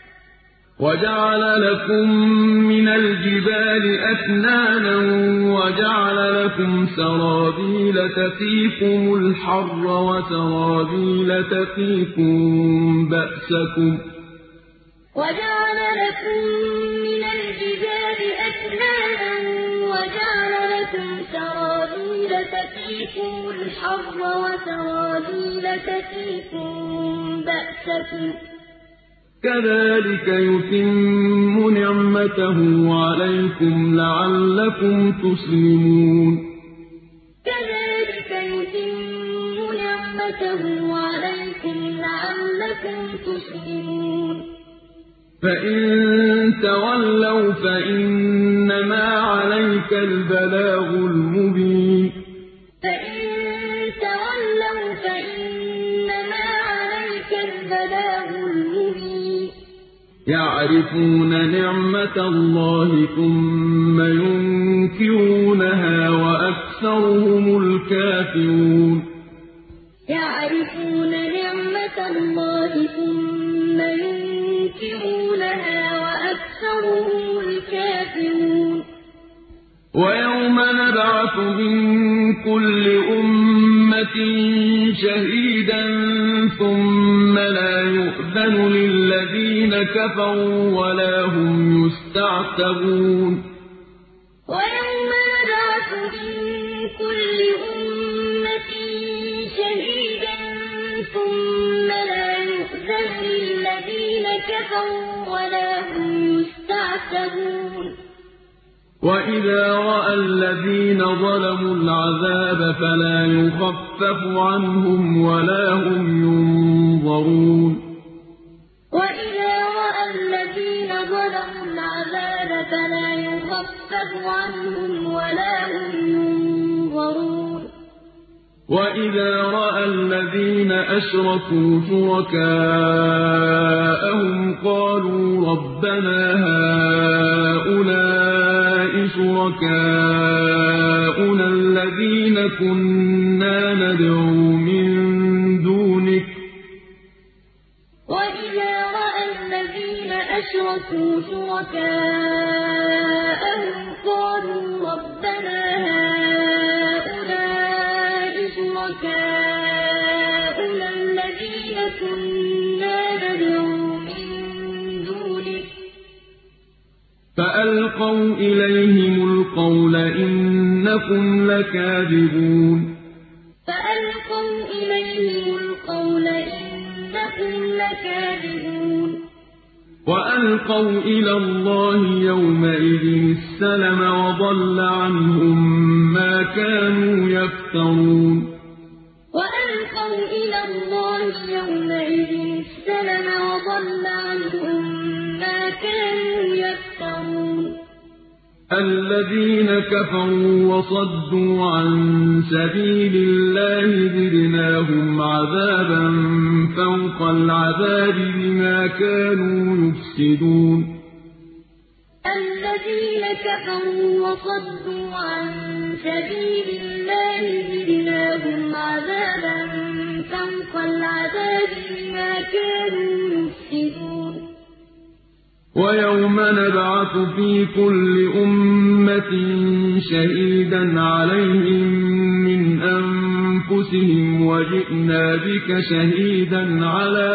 Speaker 1: وجعل لكم من الجبال أكنانا وجعل لكم سرابيل تقيكم الحر وسرابيل تقيكم بأسكم
Speaker 2: وجعل لكم من الجبال أكنانا وجعل لكم سرابيل تقيكم الحر وسرابيل تقيكم بأسكم
Speaker 1: كذلك يتم نعمته عليكم لعلكم تسلمون
Speaker 2: كذلك يتم نعمته عليكم لعلكم تسلمون
Speaker 1: فإن تولوا فإنما عليك عليك البلاغ المبين
Speaker 2: فإن تولوا فإنما عليك البلاغ المبين
Speaker 1: يعرفون نعمة الله ثم ينكرونها وأكثرهم الكافرون
Speaker 2: يعرفون نعمة الله ثم ينكرونها وأكثرهم الكافرون
Speaker 1: ويوم نبعث من كل أمة شهيدا ثم لا يؤذن للذين كفروا ولا هم يستعتبون
Speaker 2: ويوم نبعث من كل أمة شهيدا ثم لا يؤذن للذين كفروا ولا هم يستعتبون
Speaker 1: وإذا رأى الذين ظلموا العذاب فلا يخفف عنهم ولا هم ينظرون
Speaker 2: وإذا رأى الذين ظلموا العذاب فلا يخفف عنهم ولا هم ينظرون
Speaker 1: وإذا رأى الذين أشركوا شركاءهم قالوا ربنا هؤلاء شركاؤنا الذين كنا ندعو من دونك
Speaker 2: وإذا رأى الذين أشركوا شركاءهم قالوا ربنا هؤلاء شركاؤنا الذين كنا ندعو من دونك
Speaker 1: فألقوا إليهم القول إنكم لكاذبون
Speaker 2: فألقوا إليهم القول إنكم لكاذبون
Speaker 1: وألقوا إلى الله يومئذ السلم وضل عنهم ما كانوا يفترون
Speaker 2: وألقوا إلى الله يومئذ السلم وضل عنهم ما كانوا يفترون
Speaker 1: الذين كفروا وصدوا عن سبيل الله زدناهم عذابا فوق العذاب بما كانوا يفسدون
Speaker 2: الذين كفروا وصدوا عن سبيل الله زدناهم عذابا فوق العذاب بما كانوا يفسدون
Speaker 1: ويوم نبعث في كل أمة شهيدا عليهم من أنفسهم وجئنا بك شهيدا على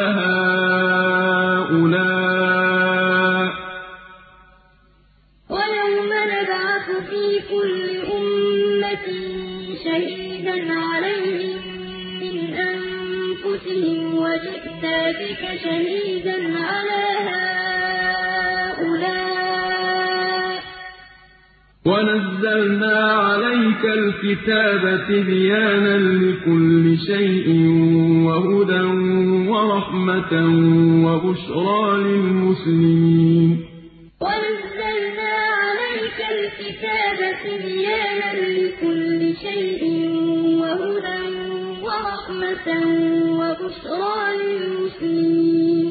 Speaker 1: هؤلاء
Speaker 2: ويوم نبعث في كل أمة شهيدا عليهم من أنفسهم وجئنا بك شهيدا على هؤلاء
Speaker 1: ونزلنا عليك الكتاب تبيانا لكل شيء وهدى ورحمة وبشرى للمسلمين
Speaker 2: ونزلنا عليك الكتاب تبيانا لكل شيء وهدى ورحمة وبشرى للمسلمين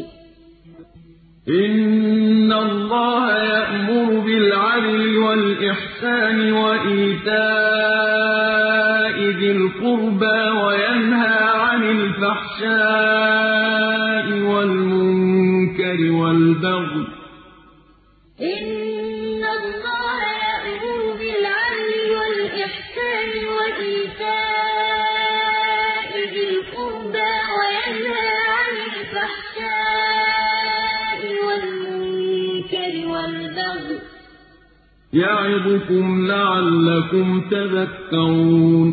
Speaker 1: إن الله يأمر بالعدل والإحسان وإيتاء ذي القربى وينهى عن الفحشاء والمنكر والبغي
Speaker 2: إن الله يأمر بالعدل والإحسان وإيتاء ذي القربى وينهى عن الفحشاء والمنكر والبغي
Speaker 1: يعظكم لعلكم تذكرون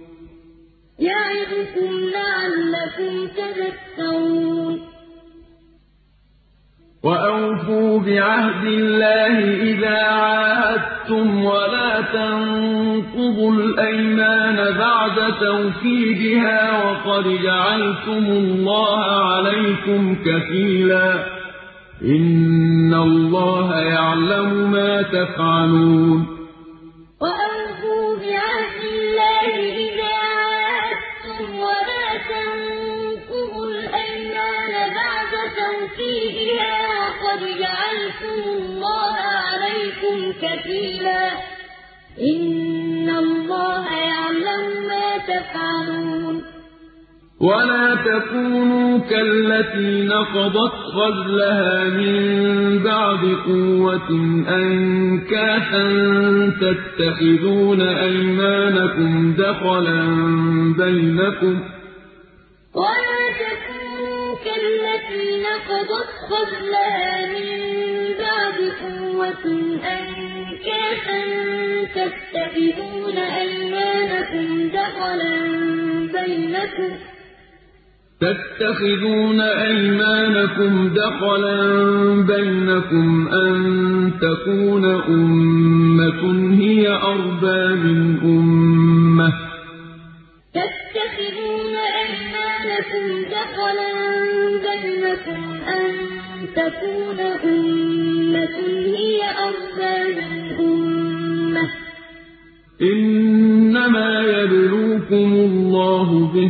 Speaker 2: يعظكم لعلكم تذكرون
Speaker 1: وأوفوا بعهد الله إذا عاهدتم ولا تنقضوا الأيمان بعد توكيدها وقد جعلتم الله عليكم كفيلا إن الله يعلم ما تفعلون
Speaker 2: وأوفوا كفيلا إن الله يعلم ما تفعلون
Speaker 1: ولا تكونوا كالتي نقضت غزلها من بعد قوة أنكاثا تتخذون أيمانكم دخلا بينكم
Speaker 2: ولا تكونوا كالتي نقضت غزلها من بعد قوة أنكاثا تتخذون أيمانكم دخلا بينكم
Speaker 1: تتخذون أيمانكم دخلا بينكم أن تكون أمة هي أربى من أمة
Speaker 2: تتخذون أيمانكم دخلا بينكم أن تكون أمة هي أربى من أمة
Speaker 1: إنما يبلوكم الله به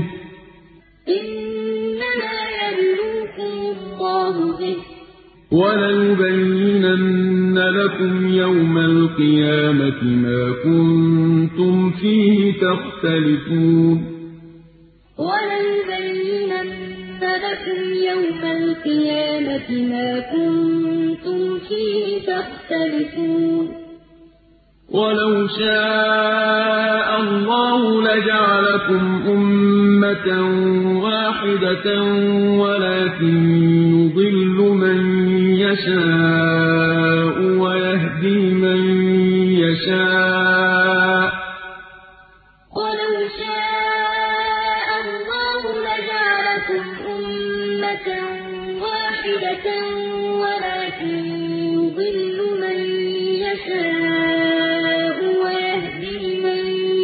Speaker 2: إنما يبلوكم الله به
Speaker 1: وليبينن لكم يوم القيامة ما كنتم فيه تختلفون
Speaker 2: وليبينن لكم يوم القيامة ما كنتم فيه تختلفون
Speaker 1: ولو شاء الله لجعلكم أمة واحدة ولكن يضل من يشاء ويهدي من يشاء
Speaker 2: ولو شاء الله لجعلكم أمة واحدة ولكن يضل من يشاء ويهدي من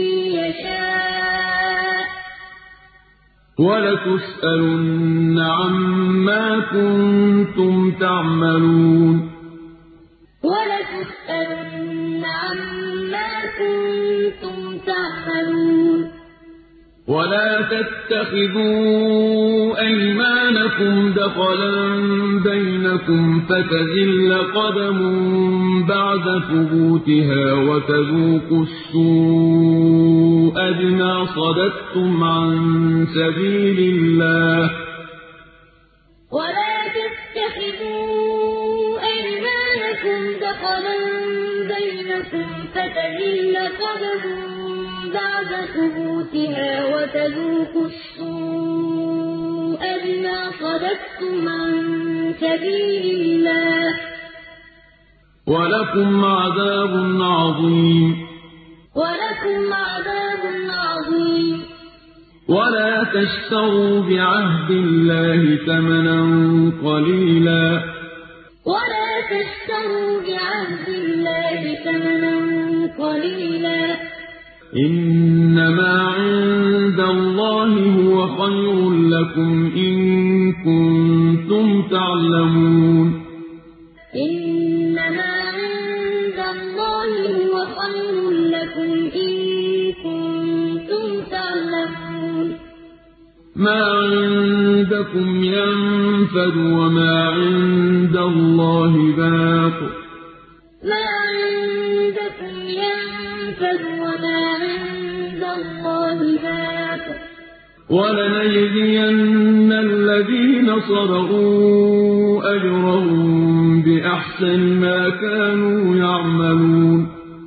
Speaker 2: يشاء ولتسألن
Speaker 1: عما كنتم تعملون
Speaker 2: ولتسألن عما كنتم تعملون
Speaker 1: ولا تتخذوا أيمانكم دخلا بينكم فتزل قدم بعد ثبوتها وتذوقوا السوء بما صددتم عن سبيل الله
Speaker 2: ولا تتخذوا أيمانكم دخلا بينكم فتزل قدم بعد ثبوتها وتذوقوا السوء بما صددتم عن سبيل الله
Speaker 1: ولكم عذاب عظيم
Speaker 2: ولكم عذاب عظيم
Speaker 1: ولا تشتروا بعهد الله ثمنا قليلا
Speaker 2: ولا تشتروا بعهد الله ثمنا قليلا
Speaker 1: إنما عند الله هو خير لكم إن كنتم تعلمون
Speaker 2: إنما عند الله هو خير لكم إن كنتم تعلمون
Speaker 1: ما عندكم ينفد وما عند الله باق
Speaker 2: ما عندكم ينفد وما عند الله باق
Speaker 1: ولنجزين الذين صبروا أجرهم بأحسن ما كانوا يعملون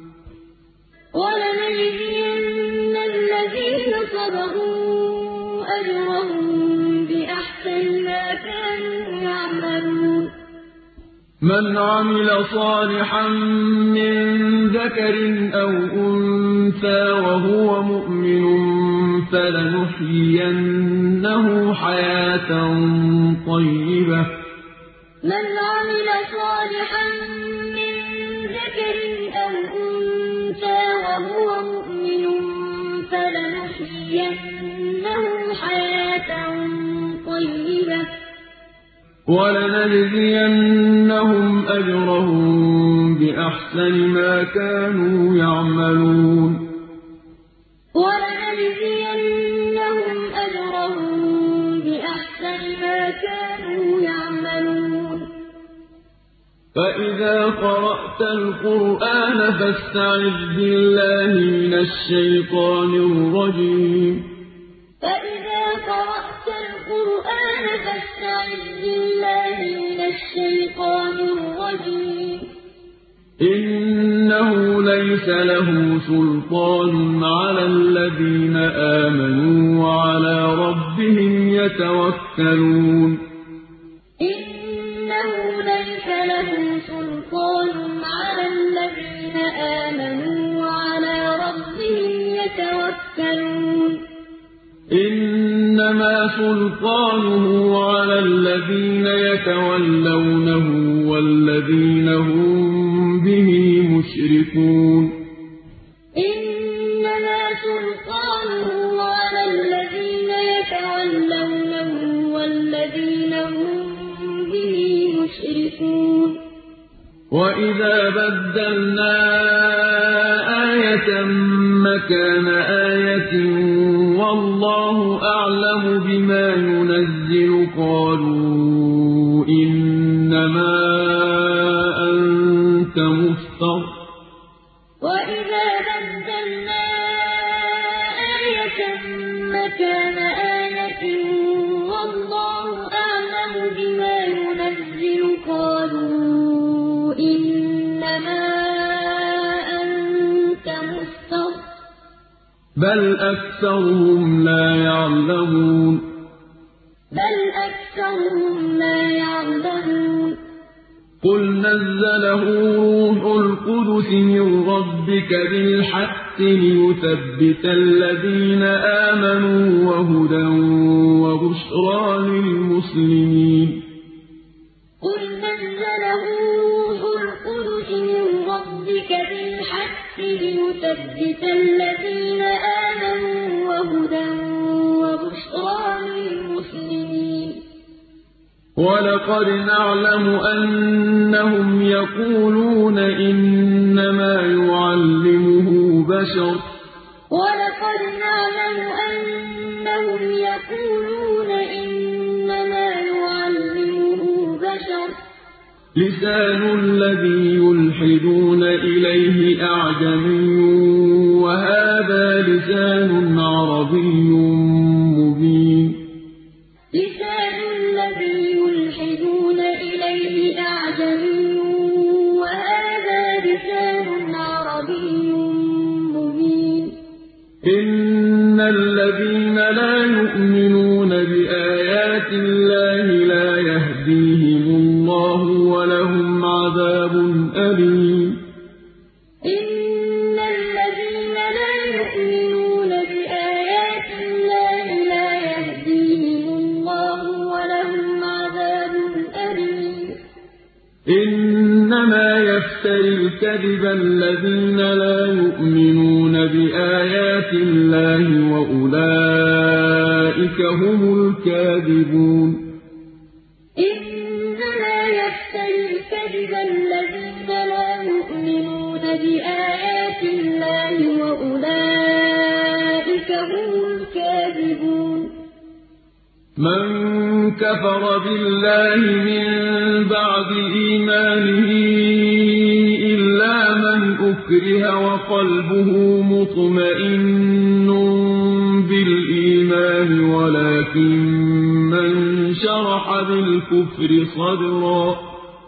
Speaker 2: ولنجزين الذين صبروا أجرهم بأحسن ما كانوا يعملون
Speaker 1: من عمل صالحا من ذكر أو أنثى وهو مؤمن فلنحيينه حياة طيبة
Speaker 2: من عمل صالحا من ذكر أو أنثى وهو مؤمن فلنحيينه حياة طيبة
Speaker 1: ولنجزينهم أجرهم بأحسن ما كانوا يعملون
Speaker 2: ولنجزينهم أجرهم بأحسن ما كانوا يعملون
Speaker 1: فإذا قرأت القرآن فاستعذ بالله من الشيطان الرجيم
Speaker 2: فإذا قرأت القرآن فاستعذ بالله من الشيطان الرجيم
Speaker 1: إنه ليس له سلطان على الذين آمنوا وعلى ربهم يتوكلون
Speaker 2: إنه ليس له سلطان على الذين آمنوا وعلى ربهم يتوكلون
Speaker 1: إنما سلطانه على الذين يتولونه والذين هم به مشركون
Speaker 2: إنما سلطانه على الذين يتولونه والذين هم به مشركون
Speaker 1: وإذا بدلنا آية مكان آية والله أعلم بما ينزل قالوا إنما أنت مفتر
Speaker 2: وإذا بدلنا آية مكان آية والله أعلم بما ينزل قالوا إنما أنت مفتر
Speaker 1: بل أكثرهم لا يعلمون
Speaker 2: بل أكثرهم لا يعلمون
Speaker 1: قل نزله روح القدس من ربك بالحق ليثبت الذين آمنوا وهدى وبشرى للمسلمين
Speaker 2: قل نزله روح القدس من ربك بالحق ليثبت الذين آمنوا وهدى وبشرى للمسلمين
Speaker 1: ولقد نعلم أنهم يقولون إنما يعلمه بشر
Speaker 2: ولقد نعلم أنهم يقولون إنما يعلمه بشر
Speaker 1: لسان الذي يلحدون إليه أعجمي وهذا لسان عربي مبين
Speaker 2: لسان الذي يلحدون إليه أعجمي وهذا لسان عربي مبين
Speaker 1: إن الذين لا يؤمنون بآيات الله لا يهديهم الله ولهم عذاب أليم
Speaker 2: إن الذين لا يؤمنون بآيات الله لا يهديهم الله ولهم عذاب أليم
Speaker 1: إنما يفتري الكذب الذين لا يؤمنون بآيات الله وأولئك هم الكاذبون
Speaker 2: إنما يفتري الكذب الذين لا يؤمنون بآيات الله وأولئك هم الكاذبون
Speaker 1: من كفر بالله من بعد إيمانه إلا من أكره وقلبه مطمئن بالإيمان ولكن من شرح بالكفر صدرا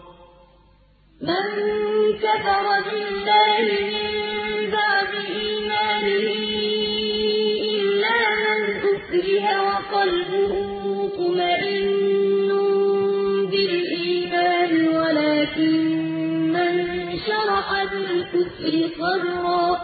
Speaker 2: من كفر بالله من بعد إيمانه إلا من أكره وقلبه مطمئن بالإيمان ولكن من شرح بالكفر صدرا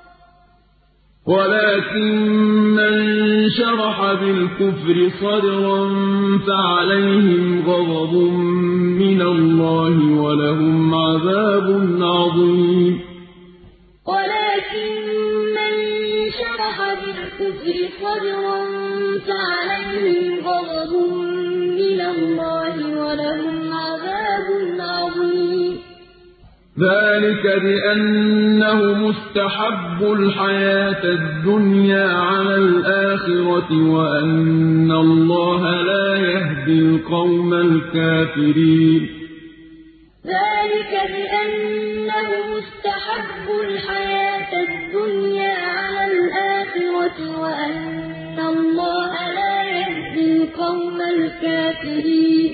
Speaker 1: ولكن من شرح بالكفر صدرا فعليهم غضب من الله ولهم عذاب عظيم
Speaker 2: ولكن من شرح بالكفر صدرا فعليهم غضب من الله ولهم عذاب عظيم
Speaker 1: ذلك بأنه مستحب الحياة الدنيا على الآخرة وأن الله لا يهدي القوم الكافرين
Speaker 2: ذلك بأنهم استحبوا الحياة الدنيا على الآخرة وأن الله لا يهدي القوم الكافرين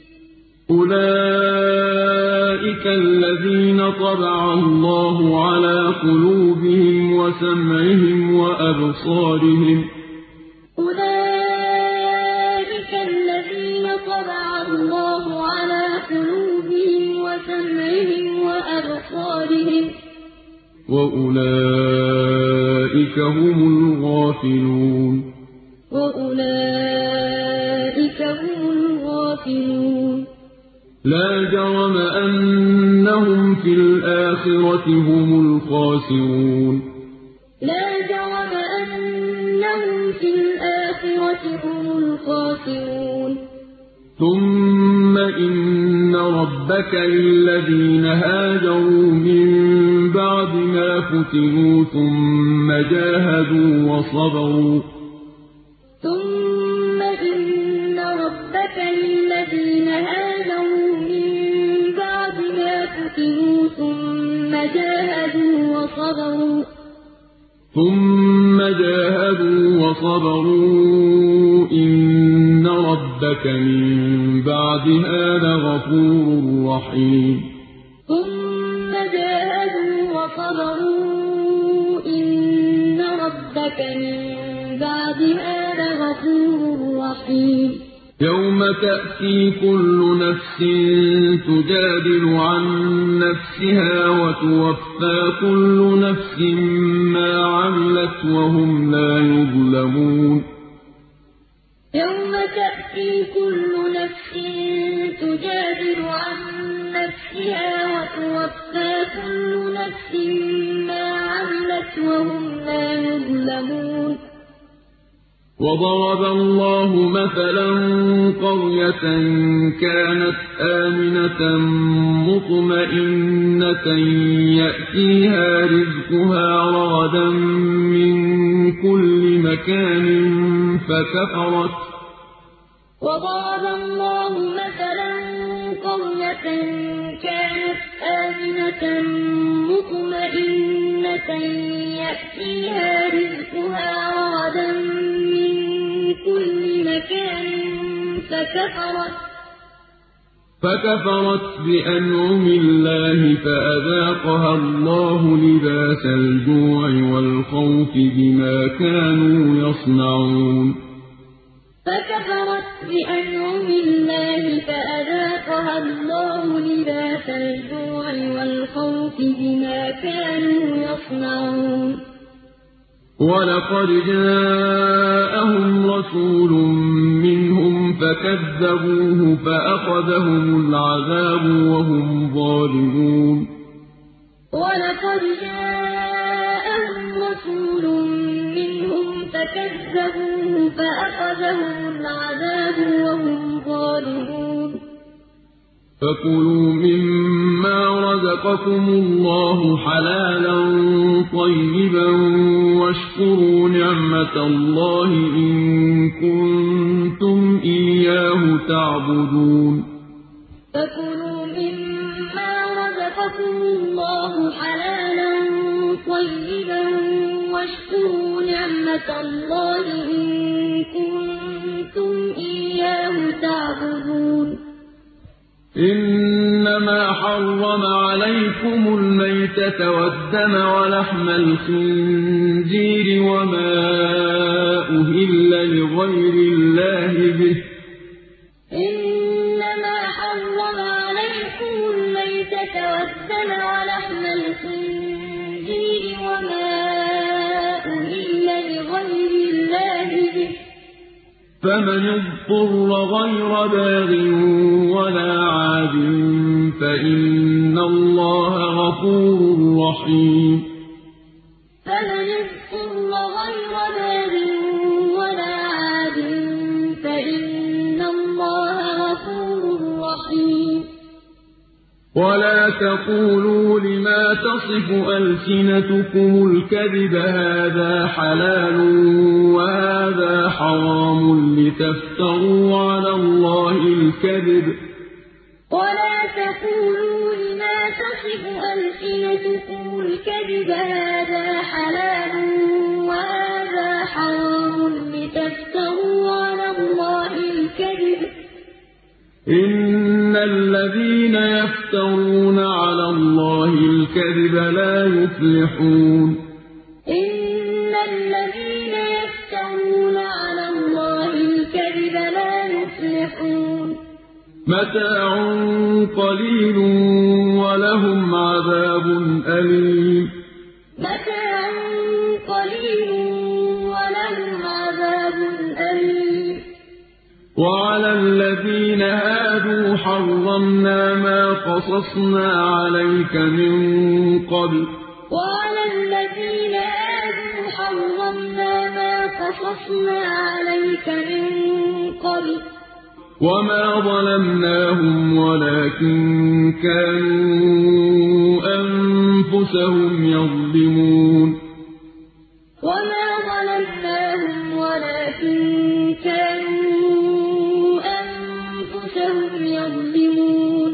Speaker 1: أولئك الذين طبع الله على قلوبهم وسمعهم وأبصارهم
Speaker 2: أولئك الذين طبع الله على قلوبهم وسمعهم وأبصارهم
Speaker 1: وأولئك هم الغافلون
Speaker 2: وأولئك هم الغافلون
Speaker 1: لا جرم أنهم في الآخرة هم الخاسرون
Speaker 2: لا جرم أنهم في الآخرة هم الخاسرون
Speaker 1: ثم إن ربك للذين هاجروا من بعد ما فتنوا ثم جاهدوا وصبروا
Speaker 2: ثم إن ربك للذين هاجروا من بعد ما فتنوا ثم جاهدوا وصبروا
Speaker 1: ثم جاهدوا وصبروا إن ربك من بعدها لغفور رحيم
Speaker 2: ثم جاهدوا وصبروا إن ربك من بعدها لغفور رحيم
Speaker 1: يوم تأتي كل نفس تجادل عن نفسها وتوفى كل نفس ما عملت وهم لا يظلمون
Speaker 2: يوم تأتي كل نفس تجادل عن نفسها وتوفى كل نفس ما عملت وهم لا يظلمون
Speaker 1: وضرب الله مثلا قرية كانت آمنة مطمئنة يأتيها رزقها رغدا من كل مكان فكفرت
Speaker 2: وضرب الله مثلا قرية كانت آمنة مطمئنة يأتيها رزقها رغدا من كل مكان فكفرت
Speaker 1: فكفرت بأنعم الله فأذاقها الله لباس الجوع والخوف بما كانوا يصنعون
Speaker 2: فكفرت بأنعم الله فأذاقها الله لباس الجوع والخوف بما كانوا يصنعون
Speaker 1: ولقد جاءهم رسول منهم فكذبوه فأخذهم العذاب وهم ظالمون
Speaker 2: ولقد جاءهم رسول منهم فكذبوه فأخذهم العذاب وهم ظالمون
Speaker 1: فكلوا مما رزقكم الله حلالا طيبا واشكروا نعمة الله إن كنتم إياه تعبدون
Speaker 2: فكلوا مما رزقكم الله حلالا طيبا واشكروا نعمة الله إن كنتم إياه تعبدون
Speaker 1: إنما حرم عليكم الميتة والدم ولحم الخنزير وما أهل لغير الله به
Speaker 2: إنما حرم عليكم الميتة والدم ولحم الخنزير وما أهل لغير الله به
Speaker 1: فمن اضطر غير باغ ولا عاد فإن الله غفور رحيم
Speaker 2: فمن اضطر غير باغ ولا عاد فإن الله غفور رحيم
Speaker 1: ولا تقولوا لما تصف ألسنتكم الكذب هذا حلال وهذا حرام لتفتروا على الله الكذب
Speaker 2: ولا تقولوا لما يصدقوا الكذب هذا حلال وهذا حرام لتفتروا على الله الكذب
Speaker 1: إن الذين يفترون على الله الكذب لا يفلحون
Speaker 2: إن الذين يفترون على الله الكذب لا يفلحون
Speaker 1: متاع قليل ولهم عذاب أليم
Speaker 2: متاع قليل ولهم عذاب أليم
Speaker 1: وعلى الذين هادوا حرمنا ما قصصنا عليك من قبل
Speaker 2: وعلى الذين هادوا حرمنا ما قصصنا عليك من قبل
Speaker 1: وما ظلمناهم ولكن كانوا أنفسهم يظلمون
Speaker 2: وما ظلمناهم ولكن كانوا أنفسهم يظلمون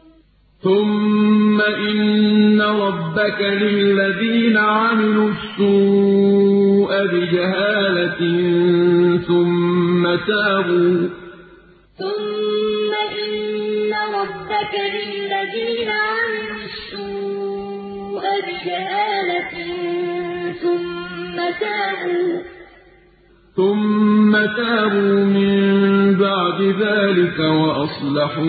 Speaker 1: ثم إن ربك للذين عملوا السوء بجهالة ثم تابوا
Speaker 2: ثم إن ربك للذين عملوا السوء بجهالة ثم تابوا
Speaker 1: ثم تابوا من بعد ذلك وأصلحوا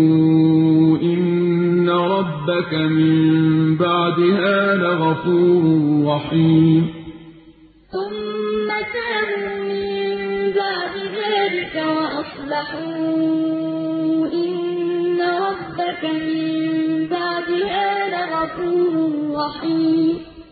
Speaker 1: إن ربك من بعدها لغفور رحيم
Speaker 2: ثم تابوا من بعد ذلك وأصلحوا إن ربك من بعدها لغفور رحيم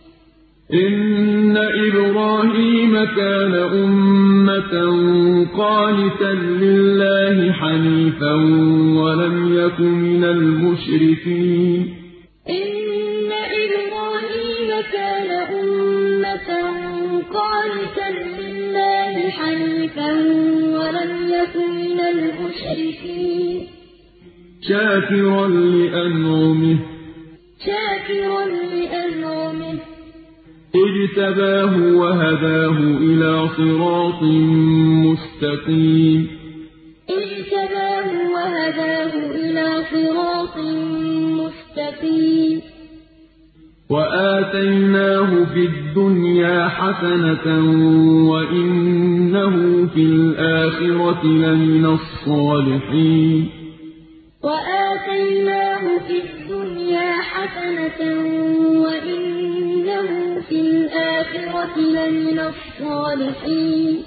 Speaker 1: إن إبراهيم كان أمة قانتا لله حنيفا ولم يك من المشركين
Speaker 2: إن إبراهيم كان أمة قانتا لله حنيفا ولم يك من المشركين
Speaker 1: شاكرا لأنعمه
Speaker 2: شاكرا لأنعمه
Speaker 1: اجتباه وهداه إلى صراط مستقيم
Speaker 2: اجتباه وهداه إلى صراط مستقيم
Speaker 1: وآتيناه في الدنيا حسنة وإنه في الآخرة لمن الصالحين
Speaker 2: وآتيناه في الدنيا حسنة وإنه في الآخرة لمن الصالحين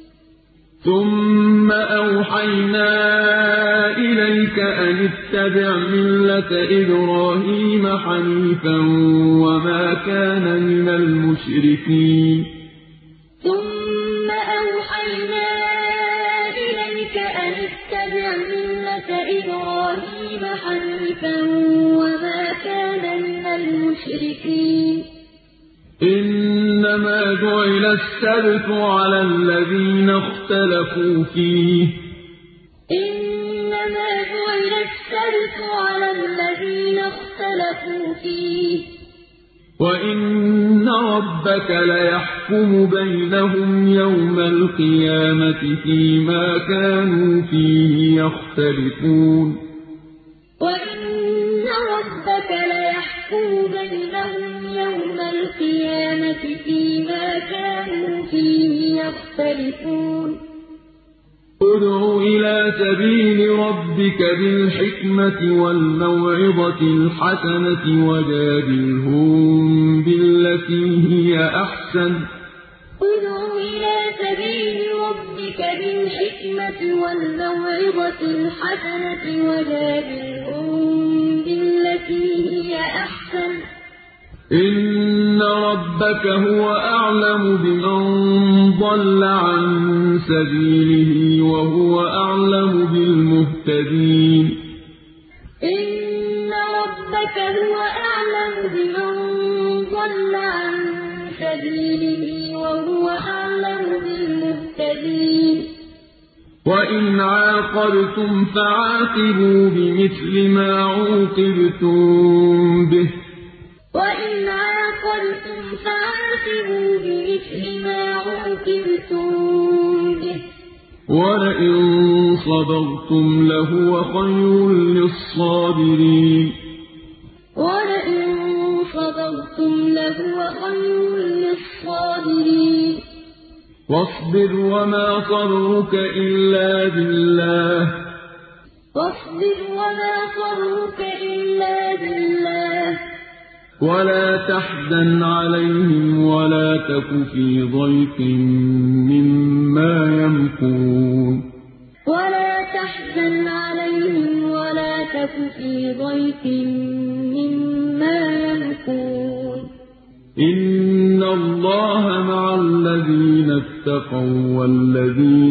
Speaker 1: ثم أوحينا إليك أن اتبع ملة إبراهيم حنيفا وما كان من المشركين
Speaker 2: ثم أوحينا إليك أن اتبع ملة إبراهيم حنيفا وما كان من المشركين
Speaker 1: إنما جعل السبت على الذين اختلفوا فيه
Speaker 2: إنما جعل السبت على الذين اختلفوا فيه
Speaker 1: وإن ربك ليحكم بينهم يوم القيامة فيما كانوا فيه يختلفون
Speaker 2: وإن ربك ليحكم بينهم يوم القيامة فيما كانوا فيه يختلفون
Speaker 1: ادع إلى سبيل ربك بالحكمة والموعظة الحسنة وجادلهم بالتي هي أحسن
Speaker 2: ادع إلى سبيل ربك بالحكمة والموعظة الحسنة وجادلهم بالتي هي أحسن
Speaker 1: إن ربك هو أعلم بمن ضل عن سبيله وهو أعلم بالمهتدين
Speaker 2: إن ربك هو أعلم بمن ضل عن سبيله وهو أعلم بالمهتدين
Speaker 1: وإن عاقبتم فعاقبوا بمثل ما عوقبتم به
Speaker 2: وإن عاقبتم فعاقبوا بمثل ما عوقبتم به
Speaker 1: ولئن صبرتم لهو خير للصابرين
Speaker 2: ولئن صبرتم لهو خير للصابرين
Speaker 1: واصبر وما صبرك إلا بالله
Speaker 2: واصبر وما صبرك إلا بالله
Speaker 1: ولا تحزن عليهم ولا تك في ضيق مما يمكرون
Speaker 2: ولا تحزن عليهم ولا تك في ضيق مما يمكرون
Speaker 1: إن الله مع الذين اتقوا والذين